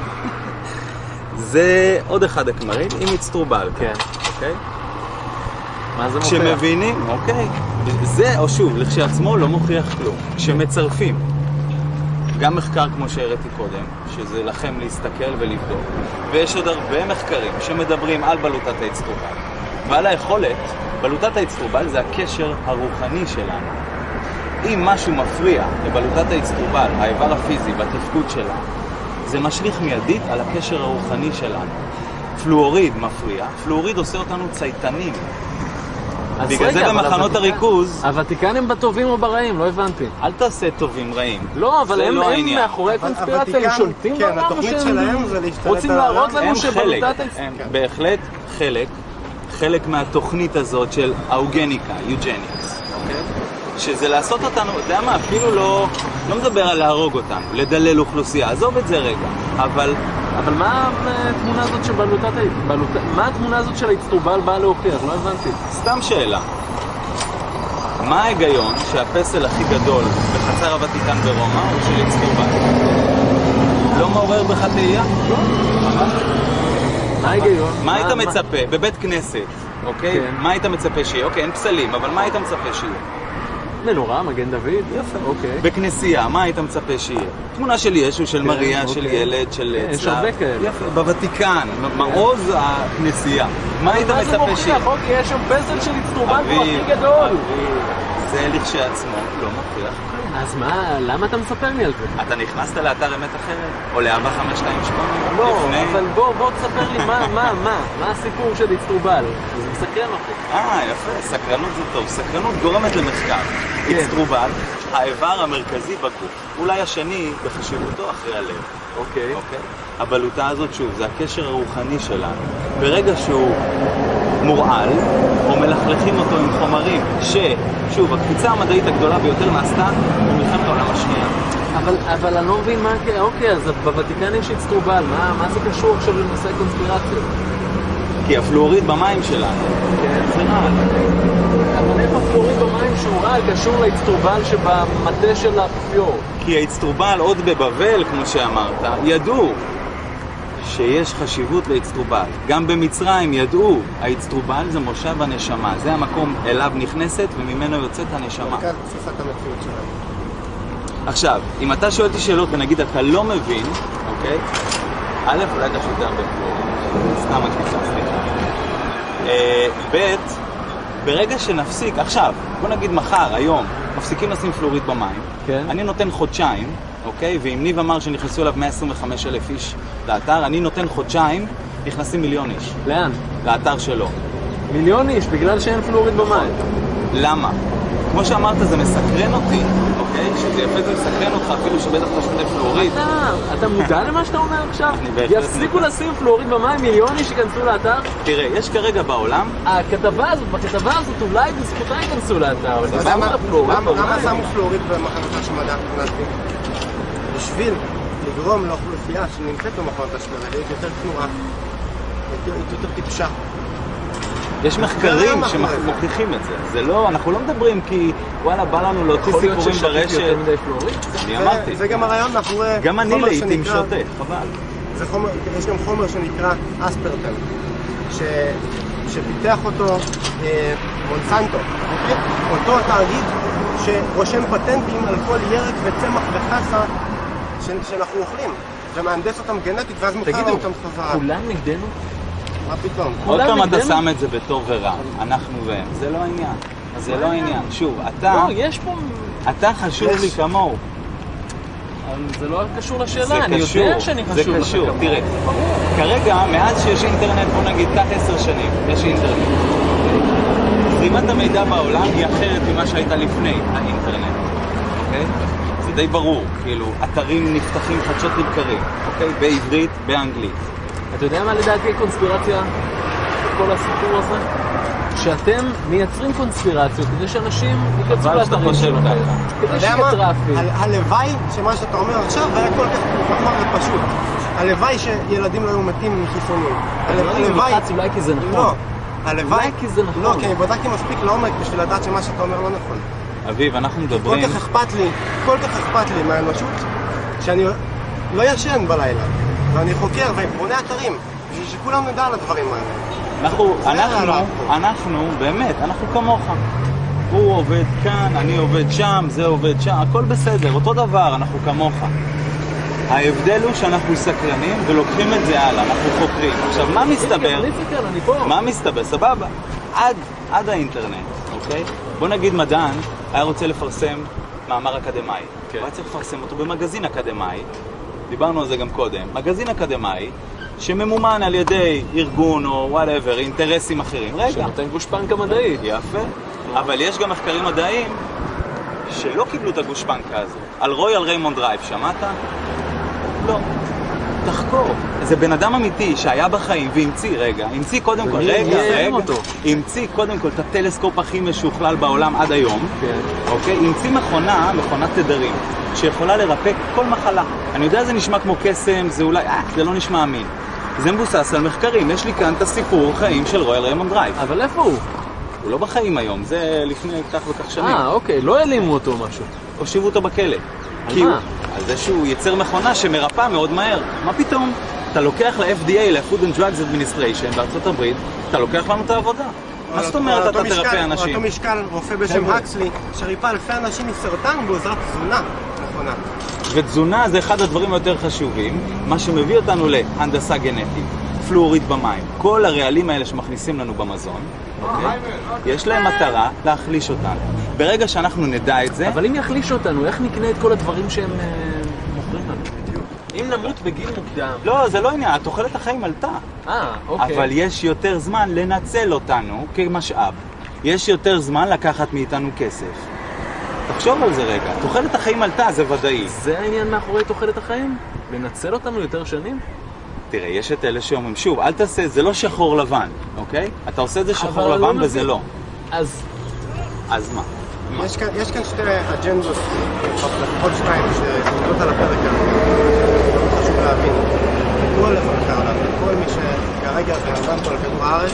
זה עוד אחד הכמרים עם אצטרובל. כן. אוקיי? מה זה מוכיח? כשמבינים, אוקיי. זה, או שוב, לכשעצמו לא מוכיח כלום. כשמצרפים. גם מחקר כמו שהראיתי קודם, שזה לכם להסתכל ולבדוק. ויש עוד הרבה מחקרים שמדברים על בלוטת האצטרובל. ועל היכולת, בלוטת האצטרובל זה הקשר הרוחני שלנו. אם משהו מפריע לבלוטת האצטרובל, האיבר הפיזי והתפקוד שלה, זה משליך מיידית על הקשר הרוחני שלנו. פלואוריד מפריע, פלואוריד עושה אותנו צייתנים. בגלל זה במחנות הריכוז... הוותיקנים בטובים או ברעים? לא הבנתי. אל תעשה טובים רעים. לא, אבל הם מאחורי הקונספירציה, הם שולטים בעולם. כן, התוכנית שלהם זה להשתלט רוצים להראות לנו שבלוטת... הם בהחלט חלק מהתוכנית הזאת של האוגניקה, יוג'ניקס. שזה לעשות אותנו, אתה יודע מה, אפילו לא מדבר על להרוג אותנו, לדלל אוכלוסייה, עזוב את זה רגע. אבל מה התמונה הזאת של מה התמונה הזאת של האצטרובל באה להוכיח? לא הבנתי. סתם שאלה. מה ההיגיון שהפסל הכי גדול בחצר הוותיקן ברומא הוא של אצטרובל? לא מעורר בך תהייה? לא. מה ההיגיון? מה היית מצפה? בבית כנסת, אוקיי? מה היית מצפה שיהיה? אוקיי, אין פסלים, אבל מה היית מצפה שיהיה? מנורה, מגן דוד. יפה. אוקיי. בכנסייה, מה היית מצפה שיהיה? תמונה של ישו, של מריה, של ילד, של צלב. יש הרבה כאלה. יפה. בוותיקן, מעוז הכנסייה. מה היית מצפה שיהיה? מה זה מוכיח? אוקיי, יש שם פסל של אצטרובל הוא הכי גדול. זה לכשעצמו לא מוכיח. אז מה, למה אתה מספר לי על זה? אתה נכנסת לאתר אמת אחרת? או לאהבה 528? לא, אבל בוא תספר לי מה הסיפור של אצטרובל. זה מסקרן אותי. יפה, סקרנות זה טוב. סקרנות גורמת למחקר. אצטרובל, האיבר המרכזי בגוף. אולי השני בחשיבותו אחרי הלב. אוקיי. הבלוטה הזאת, שוב, זה הקשר הרוחני שלנו. ברגע שהוא מורעל, או מלכלכים אותו עם חומרים, שוב, הקפיצה המדעית הגדולה ביותר נעשתה במלחמת העולם השנייה. אבל אני לא מבין מה... אוקיי, אז בוותיקן יש אצטרובל, מה זה קשור עכשיו לנושא קונספירציות? כי הפלואוריד במים שלנו. כן, זה רעל. אבל איפה הפלואוריד במים שהוא רעל קשור לאצטרובל שבמטה של האפיפיור? כי האצטרובל עוד בבבל, כמו שאמרת, ידעו שיש חשיבות לאצטרובל. גם במצרים ידעו, האצטרובל זה מושב הנשמה. זה המקום אליו נכנסת וממנו יוצאת הנשמה. כאן תפיסת המציאות שלנו. עכשיו, אם אתה שואל אותי שאלות ונגיד אתה לא מבין, אוקיי? א', אולי אתה שותה הרבה פלואוריד. סתם הקפיצה, סליחה. ב', ברגע שנפסיק, עכשיו, בוא נגיד מחר, היום, מפסיקים לשים פלואוריד במים. כן. אני נותן חודשיים, אוקיי? ואם ניב אמר שנכנסו אליו 125,000 איש לאתר, אני נותן חודשיים, נכנסים 1,000,000 איש. לאן? לאתר שלו. 1,000,000 איש, בגלל שאין פלואוריד במים. למה? כמו שאמרת, זה מסקרן אותי, אוקיי? שזה יפה, זה מסקרן אותך, אפילו שבטח אתה שותה פלואוריד. אתה מודע למה שאתה אומר עכשיו? יפסיקו לשים פלואוריד במים, 1,000,000 איש ייכנסו לאתר? תראה, יש כרגע בעולם... בכתבה הזאת, אולי בזכותה ייכנסו לאתר. למה שמו פלואוריד במחנות השמדה? בשביל לגרום לאוכלוסייה שנמצאת במחנות השמדה להיות יותר תנועה, יותר טיפשה. יש מחקרים שמוכיחים את זה. זה לא, אנחנו לא מדברים כי וואלה בא לנו להוציא סיפורים ברשת. אני אמרתי. זה גם הרעיון מאחורי גם אני לעתים שותה, חבל. יש גם חומר שנקרא אספרטם, שפיתח אותו מונסנטו, אוקיי? אותו תאגיד שרושם פטנטים על כל ירק וצמח וחסה שאנחנו אוכלים, ומהנדס אותם גנטית ואז מוכר לנו אותם חזרה. כולם נגדנו? מה פתאום? עוד פעם אתה שם את זה בטוב ורע, אנחנו והם, זה לא העניין. זה לא העניין. שוב, אתה... לא, יש פה... אתה חשוב לי כמוהו. זה לא קשור לשאלה, אני יודע שאני חשוב. זה קשור, תראה. כרגע, מאז שיש אינטרנט, בוא נגיד, קח 10 שנים, יש אינטרנט. זרימת המידע בעולם היא אחרת ממה שהייתה לפני האינטרנט. אוקיי? זה די ברור, כאילו, אתרים נפתחים חדשות לבקרים, אוקיי? בעברית, באנגלית. אתה יודע מה לדעתי קונספירציה בכל הסיפור הזה? שאתם מייצרים קונספירציות כדי שאנשים ייכנסו לאתרים שלכם. כדי שיהיה טראפיק. הלוואי שמה שאתה אומר עכשיו היה כל כך נכון ופשוט. הלוואי שילדים לא היו מתים מחיסונים. הלוואי אולי כי זה נכון. לא, הלוואי כי זה נכון. לא, כי אני בדקתי מספיק לעומק בשביל לדעת שמה שאתה אומר לא נכון. אביב, אנחנו מדברים... כל כך אכפת לי מהאנושות, שאני לא ישן בלילה, ואני חוקר ובונה אתרים, בשביל שכולם נדע על הדברים האלה. אנחנו, באמת, אנחנו כמוך. הוא עובד כאן, אני עובד שם, זה עובד שם, הכל בסדר, אותו דבר, אנחנו כמוך. ההבדל הוא שאנחנו סקרנים ולוקחים את זה הלאה, אנחנו חוקרים. עכשיו, מה מסתבר? מה מסתבר? סבבה. עד האינטרנט, אוקיי? בוא נגיד מדען היה רוצה לפרסם מאמר אקדמאי. הוא היה צריך לפרסם אותו במגזין אקדמאי. דיברנו על זה גם קודם. מגזין אקדמאי שממומן על ידי ארגון או whatever, אינטרסים אחרים. רגע. שנותן גושפנקה מדעית. יפה. אבל יש גם מחקרים מדעיים שלא קיבלו את הגושפנקה הזו. על רויאל ריימונד דרייב, שמעת? לא. תחקור. זה בן אדם אמיתי שהיה בחיים והמציא, המציא קודם כל, המציא קודם כל את הטלסקופ הכי משוכלל בעולם עד היום, אוקיי? המציא מכונת תדרים, שיכולה לרפא כל מחלה. אני יודע זה נשמע כמו קסם, זה אולי, זה לא נשמע אמין. זה מבוסס על מחקרים, יש לי כאן את הסיפור חיים של רויאל ריימונד דרייב. אבל איפה הוא? הוא לא בחיים היום, זה לפני כך וכך שנים. אוקיי, לא העלימו אותו משהו. הושיבו אותו בכלא. על מה? על זה שהוא יצר מכונה שמרפא מאוד מהר. מה פתאום? אתה לוקח ל-FDA, ל-Food and Drugs Administration בארצות הברית, אתה לוקח לנו את העבודה. מה זאת אומרת אתה תרפא אנשים? אותו משקל רופא בשם הקסלי, שריפא אלפי אנשים מסרטן בעזרת תזונה נכונה. ותזונה זה אחד הדברים היותר חשובים, מה שמביא אותנו להנדסה גנטית, פלואוריד במים. כל הרעלים האלה שמכניסים לנו במזון, אוקיי? יש להם מטרה להחליש אותנו. ברגע שאנחנו נדע את זה... אבל אם יחליש אותנו, איך נקנה את כל הדברים שהם מוכרים לנו? אם נמות בגיל מוקדם... לא, זה לא עניין, תוחלת החיים עלתה. אוקיי. אבל יש יותר זמן לנצל אותנו כמשאב. יש יותר זמן לקחת מאיתנו כסף. תחשוב על זה רגע. תוחלת החיים עלתה, זה ודאי. זה העניין מאחורי תוחלת החיים? לנצל אותנו יותר שנים? תראה, יש את אלה שאומרים, שוב, אל תעשה, זה לא שחור לבן, אוקיי? אתה עושה את זה שחור לבן וזה לא. אז מה? יש כאן שתי אג'נדות, לפחות שתיים, שעומדות על הפרק הזה. חשוב להבין. כל אזרחי העולם, כל מי שכרגע בנאדם פה על כדור הארץ,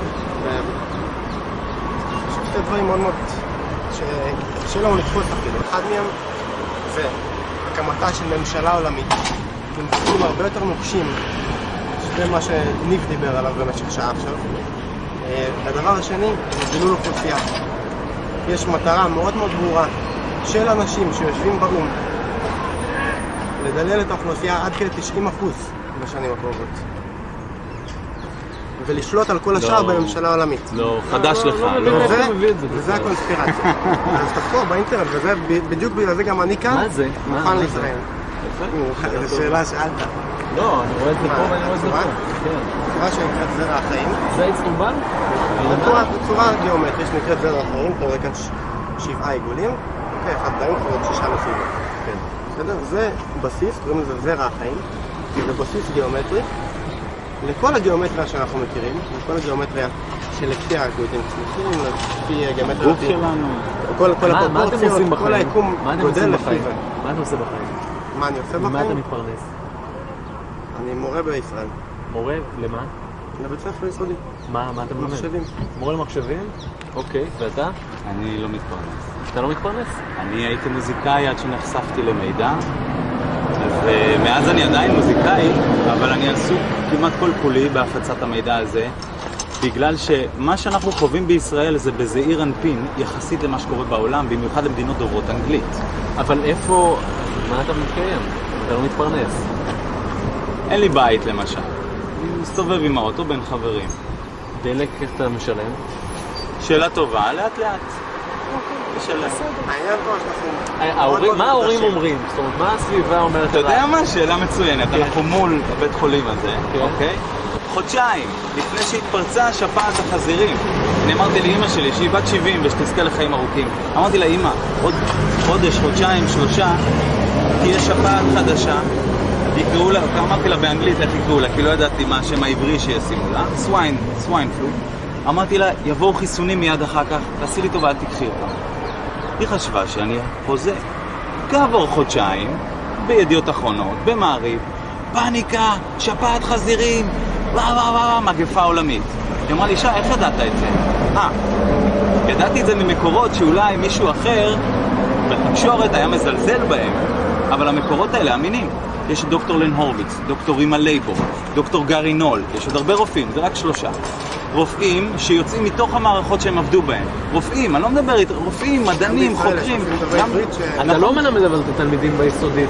יש שתי דברים מאוד מאוד שקשה לנו לתפוס אפילו. אחד מהם זה הקמתה של ממשלה עולמית, עם תחומים הרבה יותר נוקשים, שזה מה שניב דיבר עליו במשך שעה עכשיו. הדבר השני זה דילול אוכלוסייה. יש מטרה מאוד מאוד ברורה של אנשים שיושבים באום לדלל את האוכלוסייה עד כדי 90% בשנים הקרובות ולשלוט על כל השאר בממשלה העולמית. לא, חדש לך. וזה הקונספירציה. אז תחקור באינטרנט, וזה בדיוק בגלל זה גם אני כאן. מה זה? מוכן להתראיין. זו שאלה שאלת. לא, אני רואה את זה פה ואני רואה את זה פה. צורה שנקראת זרע החיים. זה הצטרבל? צורה גיאומטרית שנקראת זרע החיים. אתה רואה כאן 7 עיגולים. אוקיי, אחד דיים, עוד 6 נושאים. בסדר? זה בסיס, קוראים לזה זרע החיים. זה בסיס גיאומטרי. לכל הגיאומטריה שאנחנו מכירים, לכל הגיאומטריה שלפי האלגוריתמים צמחים, לפי גיאומטריה... גוף שלנו. כל הפרופורציות, כל היקום גודל לפי זה. מה אתה עושה בחיים? מה אני עושה בחיים? ממה אתה מתפרנס? אני מורה בישראל. מורה? למה? לבית ספר יסודי. מה אתה מלמד? מחשבים. מורה למחשבים? אוקיי, ואתה? אני לא מתפרנס. אתה לא מתפרנס? אני הייתי מוזיקאי עד שנחשפתי למידע, ומאז אני עדיין מוזיקאי, אבל אני עסוק כמעט כל כולי בהפצת המידע הזה בגלל שמה שאנחנו חווים בישראל זה בזעיר אנפין יחסית למה שקורה בעולם, במיוחד למדינות דוברות אנגלית. אבל איפה, מה אתה מתקיים? אתה לא מתפרנס. אין לי בית למשל. אני מסתובב עם האוטו בין חברים. דלק, איך אתה משלם? שאלה טובה, לאט לאט. העניין פה שאנחנו... מה ההורים אומרים? זאת אומרת, מה הסביבה אומרת? אתה יודע מה? שאלה מצוינת. אנחנו מול הבית חולים הזה, אוקיי? חודשיים, לפני שהתפרצה השפעת החזירים. אני אמרתי לאמא שלי, שהיא בת 70 ושתזכה לחיים ארוכים. אמרתי לה, אמא, עוד חודש, חודשיים, 3, תהיה שפעת חדשה. יקראו לה, אמרתי לה באנגלית איך יקראו לה, כי לא ידעתי מה השם העברי שישימו לה. סוויין פלו. אמרתי לה, יבואו חיסונים מיד אחר כך, תעשי לי טובה, אל תקחי אותם. היא חשבה שאני חוזה. כעבור חודשיים, בידיעות אחרונות, במעריב, פאניקה, שפעת חזירים, מגפה עולמית. היא אמרה לי, שי, איך ידעת את זה? ידעתי את זה ממקורות שאולי מישהו אחר בתקשורת היה מזלזל בהם, אבל המקורות האלה אמינים. יש דוקטור לן הורביץ, דוקטור רימה לייבור, דוקטור גארי נול, יש עוד הרבה רופאים, זה רק 3. רופאים שיוצאים מתוך המערכות שהם עבדו בהם. רופאים, אני לא מדבר איתם, רופאים, מדענים, חוקרים. אתה לא מלמד אבל את התלמידים ביסודית.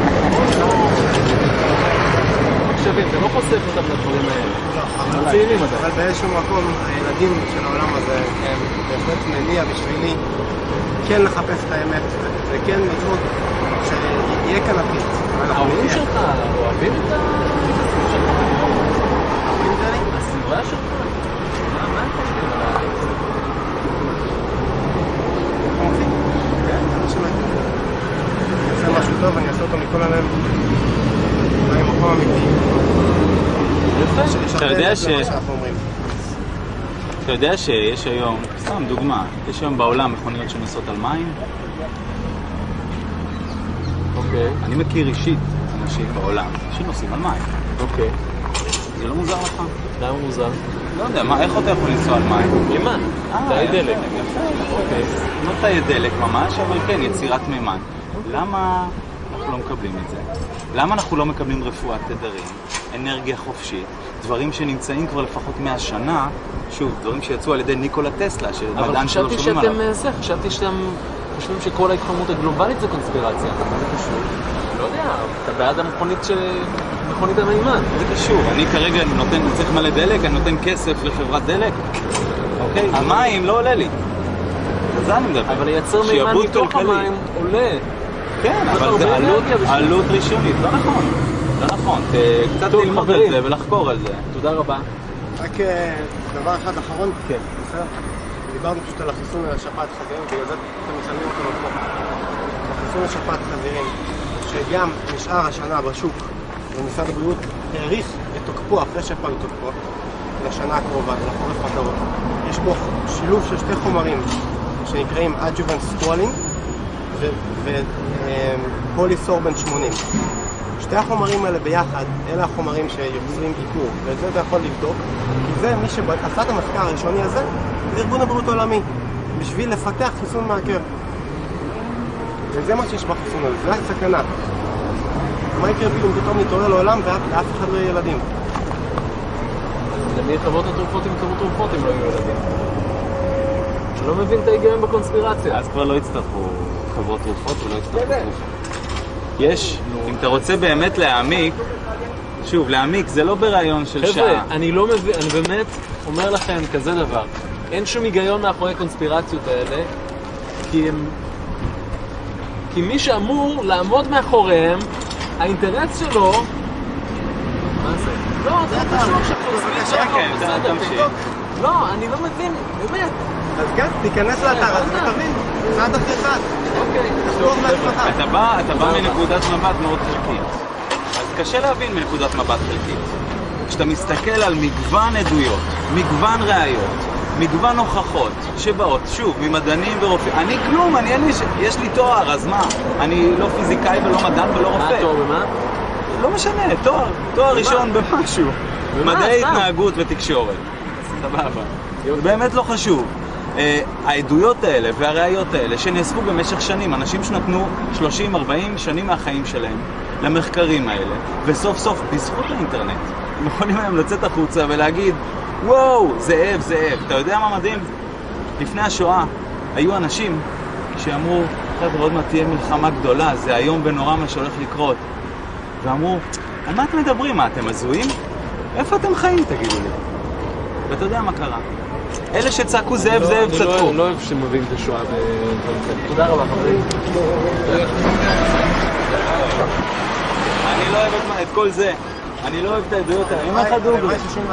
מחשבים, זה לא חושף אותם לדברים האלה. צעירים עדיין. אבל באיזשהו מקום, הילדים של העולם הזה הם בהחלט מניע בשבילי כן לחפש את האמת וכן לצמוד שיהיה כאן עתיד. ההורים שלך אוהבים את הסביבה שלך? ההורים שלי? הסביבה שלך? מה אתה חושב על העתיד? אני אעשה משהו טוב, אני אעשה אותו מכל הלב. אני מקום אמיתי. אתה יודע שיש היום, סתם דוגמה, יש היום בעולם מכוניות שנוסעות על מים? אוקיי. אני מכיר אישית אנשים בעולם שנוסעים על מים. אוקיי. זה לא מוזר לך? למה מוזר? לא יודע, איך אתה יכול לנסוע על מים? מימן. תאי דלק. אוקיי. לא תאי דלק ממש, אבל כן, יצירת מימן. למה אנחנו לא מקבלים את זה? למה אנחנו לא מקבלים רפואת תדרים, אנרגיה חופשית, דברים שנמצאים כבר לפחות 100 שנה, שוב, דברים שיצאו על ידי ניקולה טסלה, אבל חשבתי שאתם זה, חשבתי שאתם חושבים שכל ההתחממות הגלובלית זה קונספירציה. זה קשור. לא יודע, אתה בעד מכונית המימן. זה קשור, אני כרגע צריך מלא דלק, אני נותן כסף לחברת דלק, אוקיי? המים לא עולה לי. זה אני מדבר. אבל לייצר מימן מתוך המים עולה. כן, אבל זה עלות ראשונית, לא נכון. לא נכון, קצת ללמוד על זה ולחקור על זה. תודה רבה. רק דבר אחד אחרון, כן, בסדר? דיברנו פשוט על החיסון לשפעת חזירים, בגלל זה אתם מצלמים אותו פה. החיסון לשפעת חזירים, שגם נשאר השנה בשוק, ומשרד הבריאות העריך את תוקפו, אחרי שפע לתוקפו, לשנה הקרובה, לחורף הקרוב. יש פה שילוב של 2 חומרים שנקראים Adjuvant Squalene ופוליסורבן 80. 2 החומרים האלה ביחד, אלה החומרים שיוצרים עיקור, ואת זה אתה יכול לבדוק, כי זה מי שעשה את המחקר הראשוני הזה, זה ארגון הבריאות העולמי, בשביל לפתח חיסון מעקר. וזה מה שיש בחיסון הזה, זה הסכנה. מה יקרה פתאום נתעורר לעולם ואף אחד לא יהיה ילדים? למי חברות התרופות אם קרו תרופות אם לא יהיו ילדים? אני לא מבין את ההיגיון בקונספירציה. אז כבר לא יצטרכו חברות תרופות ולא יצטרכו תרופות. יש, אם אתה רוצה באמת להעמיק, שוב, להעמיק זה לא ברעיון של שעה. חבר'ה, אני לא מבין, אני באמת אומר לכם כזה דבר. אין שום היגיון מאחורי קונספירציות האלה, כי מי שאמור לעמוד מאחוריהם, האינטרס שלו... מה זה? לא, זה קשור שקונספירציה. לא, אני לא מבין, באמת. אז כן, תיכנס לאתר הזה ותבין, אחד אחרי אחד. אוקיי. אתה בא מנקודת מבט מאוד חלקית. אז קשה להבין מנקודת מבט חלקית. כשאתה מסתכל על מגוון עדויות, מגוון ראיות, מגוון הוכחות שבאות, שוב, ממדענים ורופאים. אני כלום, יש לי תואר, אז מה? אני לא פיזיקאי ולא מדען ולא רופא. מה תואר במה? לא משנה, תואר ראשון במשהו. מדעי התנהגות ותקשורת. סבבה. באמת לא חשוב. העדויות האלה והראיות האלה שנאספו במשך שנים, אנשים שנתנו 30-40 שנים מהחיים שלהם למחקרים האלה, וסוף סוף בזכות האינטרנט הם יכולים היום לצאת החוצה ולהגיד וואו, זאב, זאב. אתה יודע מה מדהים? לפני השואה היו אנשים שאמרו, חבר'ה, עוד מעט תהיה מלחמה גדולה, זה היום ונורא מה שהולך לקרות. ואמרו, על מה אתם מדברים? מה, אתם הזויים? איפה אתם חיים, תגידו לי? ואתה יודע מה קרה? אלה שצעקו זאב, זאב, צדקו. אני לא אוהב שמביאים את השואה תודה רבה, חברים. אני לא אוהב את כל זה. אני לא אוהב את העדויות האלה. אני אומר לך דוגרי.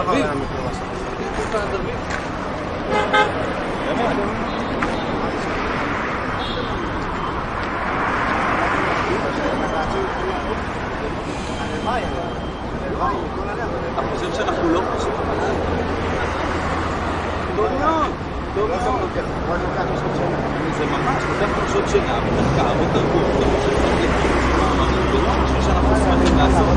אתה חושב שאנחנו לא חושבים? טוב מאוד, טוב מאוד. זה ממש, לוקח חושבות שינה, מחקר, ותרבות, זה לא משהו שאנחנו שמחים לעשות.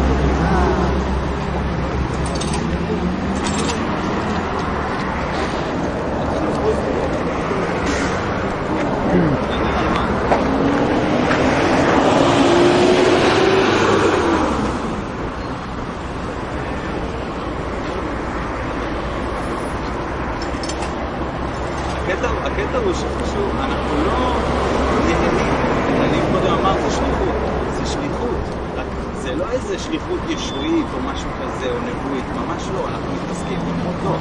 הקטע הוא שחשוב, אנחנו לא נהנים. אני קודם אמר, זה שליחות. זה שליחות. רק זה לא איזה שליחות ישועית או משהו כזה, או נבואית. ממש לא, אנחנו מתעסקים במות לא.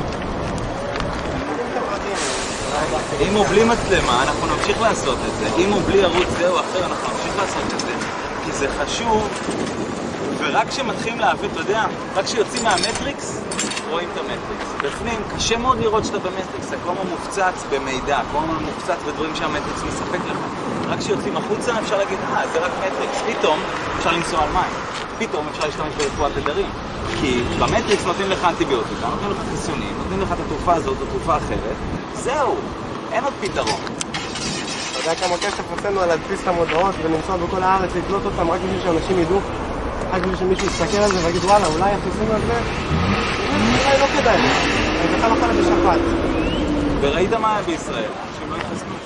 אם הוא בלי מצלמה, אנחנו נמשיך לעשות את זה. אם הוא בלי ערוץ זה או אחר, אנחנו נמשיך לעשות את זה. כי זה חשוב, ורק כשמתחילים להבין, אתה יודע, רק כשיוצאים מהמטריקס, רואים את המטריקס. בפנים, קשה מאוד לראות שאתה במטריקס, הכל מופצץ במידע, הכל מופצץ בדברים שהמטריקס מספק לך. רק כשיוצאים החוצה אפשר להגיד, זה רק מטריקס. פתאום אפשר לנסוע על מים. פתאום אפשר להשתמש ברפואת תדרים. כי במטריקס נותנים לך אנטיביוטיקה, נותנים לך חיסונים, נותנים לך את התרופה הזאת או תרופה אחרת. זהו, אין עוד פתרון. אתה יודע כמה כסף עשינו על להדפיס את המודעות ולנסוע בכל הארץ, לקלוט אותם רק בשביל שאנשים ידעו, רק בשביל שמישהו יסתכל על זה ויגיד וואלה, אולי החיסון הזה, אולי לא כדאי, אני בכלל לא חלק בשפעת. וראית מה היה בישראל? אנשים לא יחסנו.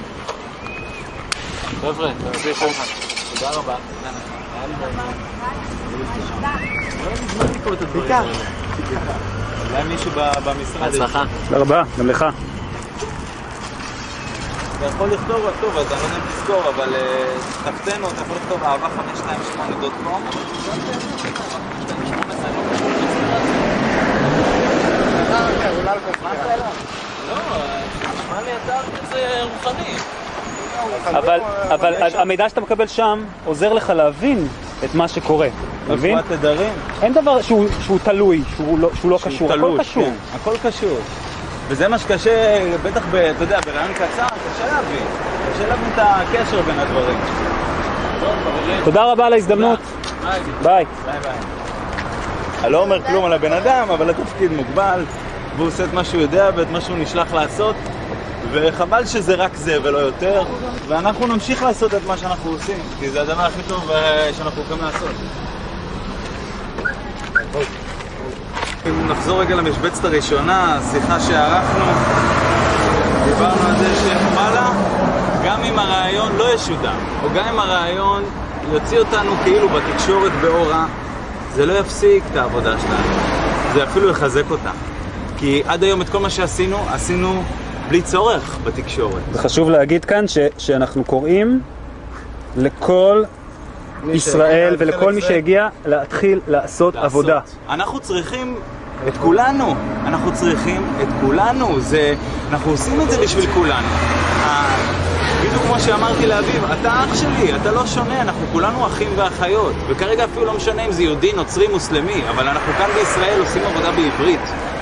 חבר'ה, תודה רבה. לא הזמנתי פה את הדברים האלה. זה היה מישהו במשרד. הצלחה. תודה רבה, גם לך. אתה יכול לכתוב, טוב, אז אני לא יודע אם תזכור, אבל תחתנו, אתה יכול לכתוב אהבה528.com. לא, מה לי אתר כזה רוחני? אבל המידע שאתה מקבל שם עוזר לך להבין את מה שקורה. מבין? רפואת תדרים? אין דבר שהוא תלוי, שהוא לא קשור, הכל קשור. הכל קשור. וזה מה שקשה, בטח, אתה יודע, ברעיון קצר, קשה להבין. קשה להבין את הקשר בין הדברים. תודה רבה על ההזדמנות. ביי. ביי. אני לא אומר כלום על הבן אדם, אבל התפקיד מוגבל, והוא עושה את מה שהוא יודע ואת מה שהוא נשלח לעשות, וחבל שזה רק זה ולא יותר, ואנחנו נמשיך לעשות את מה שאנחנו עושים, כי זה הדבר הכי טוב שאנחנו יכולים לעשות. אם נחזור רגע למשבצת הראשונה, השיחה שערכנו, דיברנו על זה שוואלה, גם אם הרעיון לא ישודר, או גם אם הרעיון יוציא אותנו כאילו בתקשורת באורה, זה לא יפסיק את העבודה שלנו, זה אפילו יחזק אותה. כי עד היום את כל מה שעשינו, עשינו בלי צורך בתקשורת. וחשוב להגיד כאן שאנחנו קוראים לכל ישראל ולכל מי שהגיע להתחיל לעשות עבודה. אנחנו צריכים את כולנו, אנחנו צריכים את כולנו, אנחנו עושים את זה בשביל כולנו. בדיוק כמו שאמרתי לאביב, אתה אח שלי, אתה לא שונה, אנחנו כולנו אחים ואחיות, וכרגע אפילו לא משנה אם זה יהודי, נוצרי, מוסלמי, אבל אנחנו כאן בישראל עושים עבודה בעברית.